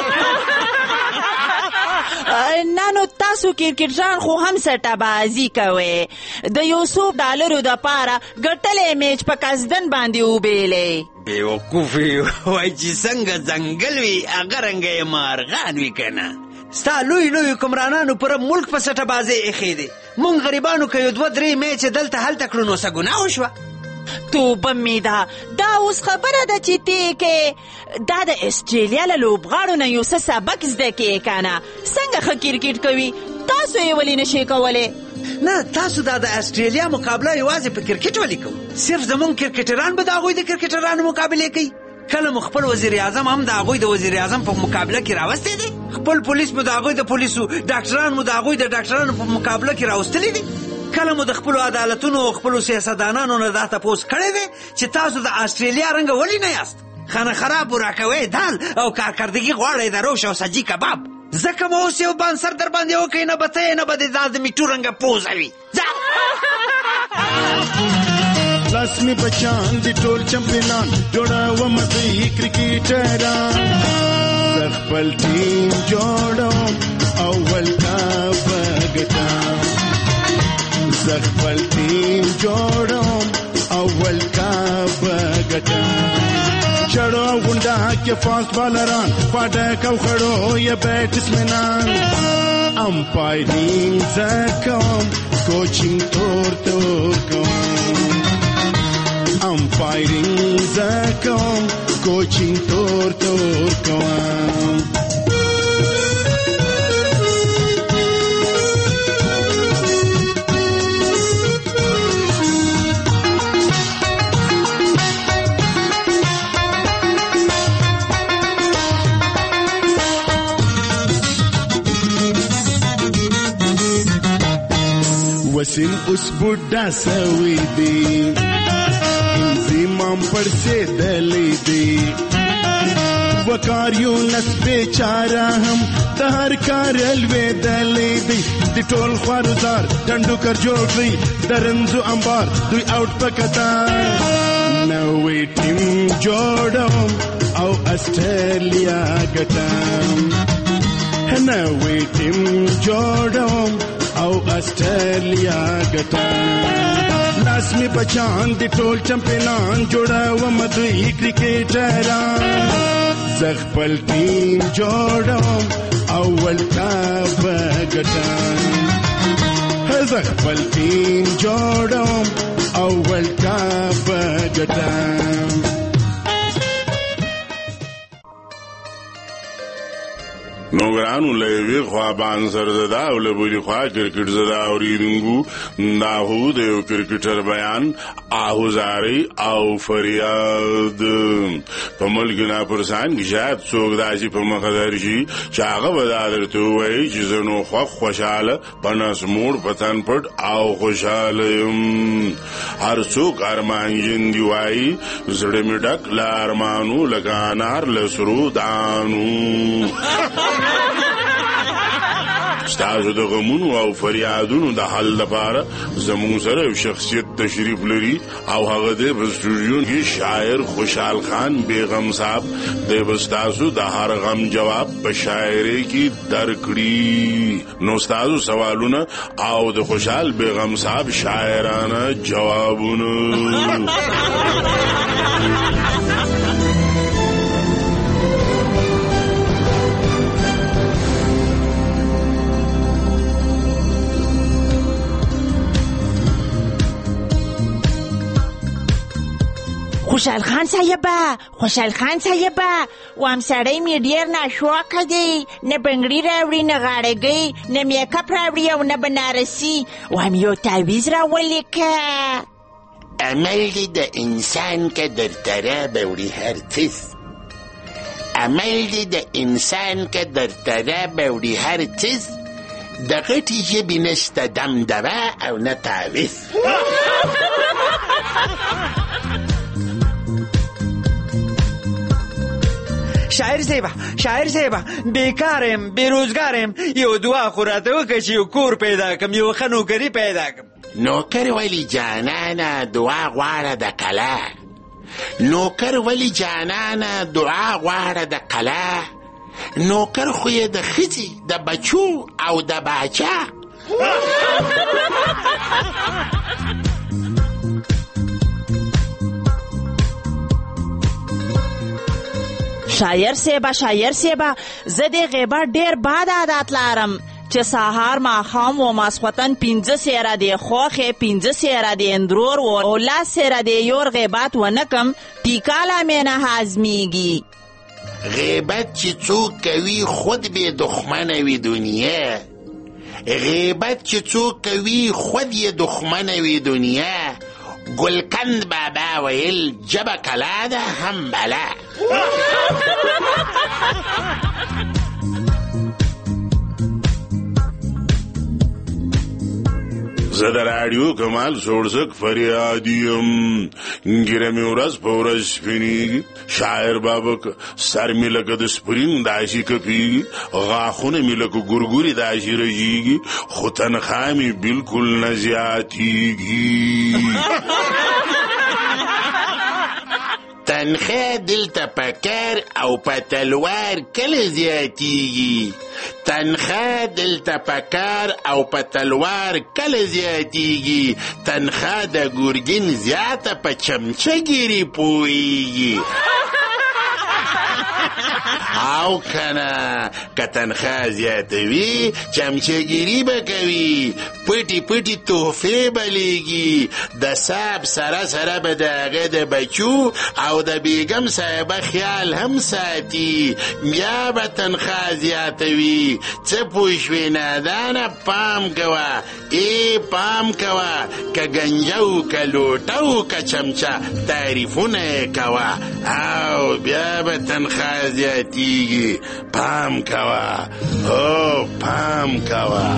[SPEAKER 4] نه نو تاسو کرکټران خو هم سټه بازي کوئ. د $100 دپاره ګټلی میچ په قصدن باندې وبیلی.
[SPEAKER 14] بیوقوفي وای چې څنګه ځنګل وي هغه رنګه یې مارغان وي که نه. ستا لوی حکمرانانو پر ملک په سټه بازۍ ایښی دی. مونږ غریبانو که یو 2-3 میچ دلته هلته کړو نو څه ګناه وشوه؟
[SPEAKER 4] توبه مې ده. دا اوس خبره ده چې تی کې دا د استرالیا له لوبغاړو نه یو څه سبق زده کړې که نه. څنګه ښه کرکټ کوي تاسو یې ولې نشئ کولی؟
[SPEAKER 14] نه تاسو دا د استرالیا مقابله یوازې په کرکټ ولې کوو؟ صرف زمونږ کرکټران به د هغوی د کرکټرانو مقابلې کوي. کله مو خپل وزیر اعظم هم د هغوی د وزیر اعظم په مقابله کې راوستی دی؟ خپل پولیس مو د هغوی د پولیسو، ډاکټران مو د هغوی د ډاکټرانو په مقابله کې راوستلی دي؟ کله مو د خپلو عدالتونو او خپلو سیاستدانانو نه دا تپوس کړی دی چې تاسو د استرالیا رنګه ولې نه یاست؟ خانه خراب راکوئ دال او کارکردګي غواړئ د روش او سجي کباب. ځکه مو اوس یو بانسر در باندې وکړئ نه به ته یې نه به د دا د میټو رنګه پوزه وي.
[SPEAKER 15] لاس می بچان دی ټول چمپیونان جوړوم دی کرکټران. خپل ټیم جوړوم اول کا بغټان. زه خپل ټیم جوړم اول کپ ګټم چړو غونډه کې فاست بالران پټک او خړو یا بیټسمنان امپایرینګ زه کوم کوچینګ تور کوم امپایرینګ زه کوم کوچینګ تور کوم وسیم اوس بوډا سوي دي انزیمام پر سیدلې دي وکاریو نس بیچاره هم د هر کار الویدلې دي د ټول خوارزار ډنډو کر جوړ کړی درنزو انبار دوی آوټ پکتا نوې ټیم جوړم او استرالیا ګټم نوې ټیم جوړم او استرالیا ګټم لاس می بچان دي ټول چمپیونان جوړاوم دوی کرکټران زه خپل ټیم جوړم اول کپ ګټم زه خپل ټیم جوړم اول کپ ګټم
[SPEAKER 23] نوګرانو لوي خوا بانسر زدا او لبولي خوا کرکټ زدا اوریدونکو دا هو د یو کرکټر بیان آهوزاري او فریاد په ملک نه پرسان کې شاید څوک داسې په مخدر شي چې هغه ودادرته وایي چې زنو خوشاله پناس موړ پتن پټ او خوشاله هر څوک ارمان جن دی وایي زړه مې ډک لا ارمانو لکه انار لسرو دانو ستاسو د غمونو او فریادونو د حل لپاره زموږ سره یو شخصیت تشریف لري او هغه د استودیو کې شاعر خوشحال خان بیغم صاحب د ستاسو د هر غم جواب په شاعري کې درکړي نو ستاسو سوالونه او د خوشحال بیغم صاحب شاعرانه جوابونه
[SPEAKER 4] خوشحال خان صاحبه وام سړی مې ډېر ناشوکه دی نه بنګړي راوړي نه غاړګۍ نه میکاپ راوړي او نه بنارسي وام یو تعویز راولېکه
[SPEAKER 8] عمل دی د انسان که در طرف وړي هر چیز عمل دی د انسان که در طرف وړي هر چیز د غټې ژبې نشته دم دوا او نه تعویز
[SPEAKER 14] شاعر صاحبه بیکارم بیروزګارم یو دعا خو راته وکړه چې یو کور پیدا کړم یو ښه نوکري پیدا کړم
[SPEAKER 8] نوکر ولی جانانه دعا غواړه د کلا نوکر ولی جانانه دعا غواړه د کلا نوکر خو یې د ښځې د بچو او د باچا
[SPEAKER 4] شاعر صاحبه زه د غیبت ډېر بد عادت لرم چې سهار ماښام و ماسخوتن 15 سیره د خوښې 15 سیره د اندرور او 10 سیره د یور غیبت ونه کم ټیکاله مې نه هضمیږي
[SPEAKER 8] غیبت چې څوک کوي خود به دښمنه وي دنیا غیبت چې څوک کوي خود یې دښمنه وي دنیا گلکند بابا ویل جب کلا ده هم بلا
[SPEAKER 23] زه د راډیو کمال سوړسک فریادیم ګیره مې ورځ په ورځ سپینېږي شاعر بابک سر مې لکه د سپرین داسې کپېږي غاښونه مې لکه ګورګورې داسې رژېږي خو تنخوا مې بلکل نه زیاتېږي
[SPEAKER 8] تنخواه دلته په کار او په تلوار کله زیاتیږي؟ تنخواه دلته په کار او په تلوار کله زیاتیږي؟ تنخواه د ګورګین زیاته په چمچهګیري پوهیږي. او کنه که تنخواه زیاتوي چمچهګیري به کوي، پټي پټي تحفې به لیږي، د صاحب سره سره به د هغه د بچو او د بیګم صاحبه خیال هم ساتي، بیا به تنخواه زیاتوي. څه پوه شوې نادانه؟ پام کوه، پام کوه، که گنجه و که لوټه و که چمچه تعریفونه یې کوه او بیا به تنخواه زیاتیږي. پام کوه، پام کوه.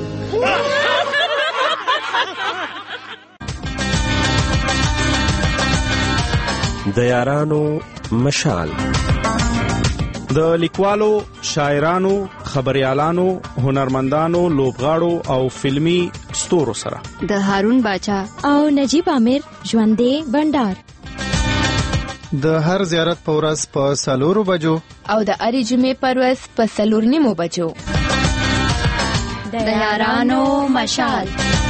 [SPEAKER 17] د یارانو مشال د لیکوالو، شاعرانو، خبریالانو، هنرمندانو، لوبغاړو او فلمی ستورو سره
[SPEAKER 5] د هارون باچا
[SPEAKER 18] او نجیب عامر ژوندې بندر
[SPEAKER 12] د هر زیارت په ورځ په 4 بجو
[SPEAKER 18] او د اړې جمعې په ورځ په 4:30 بجو. د یارانو مشال.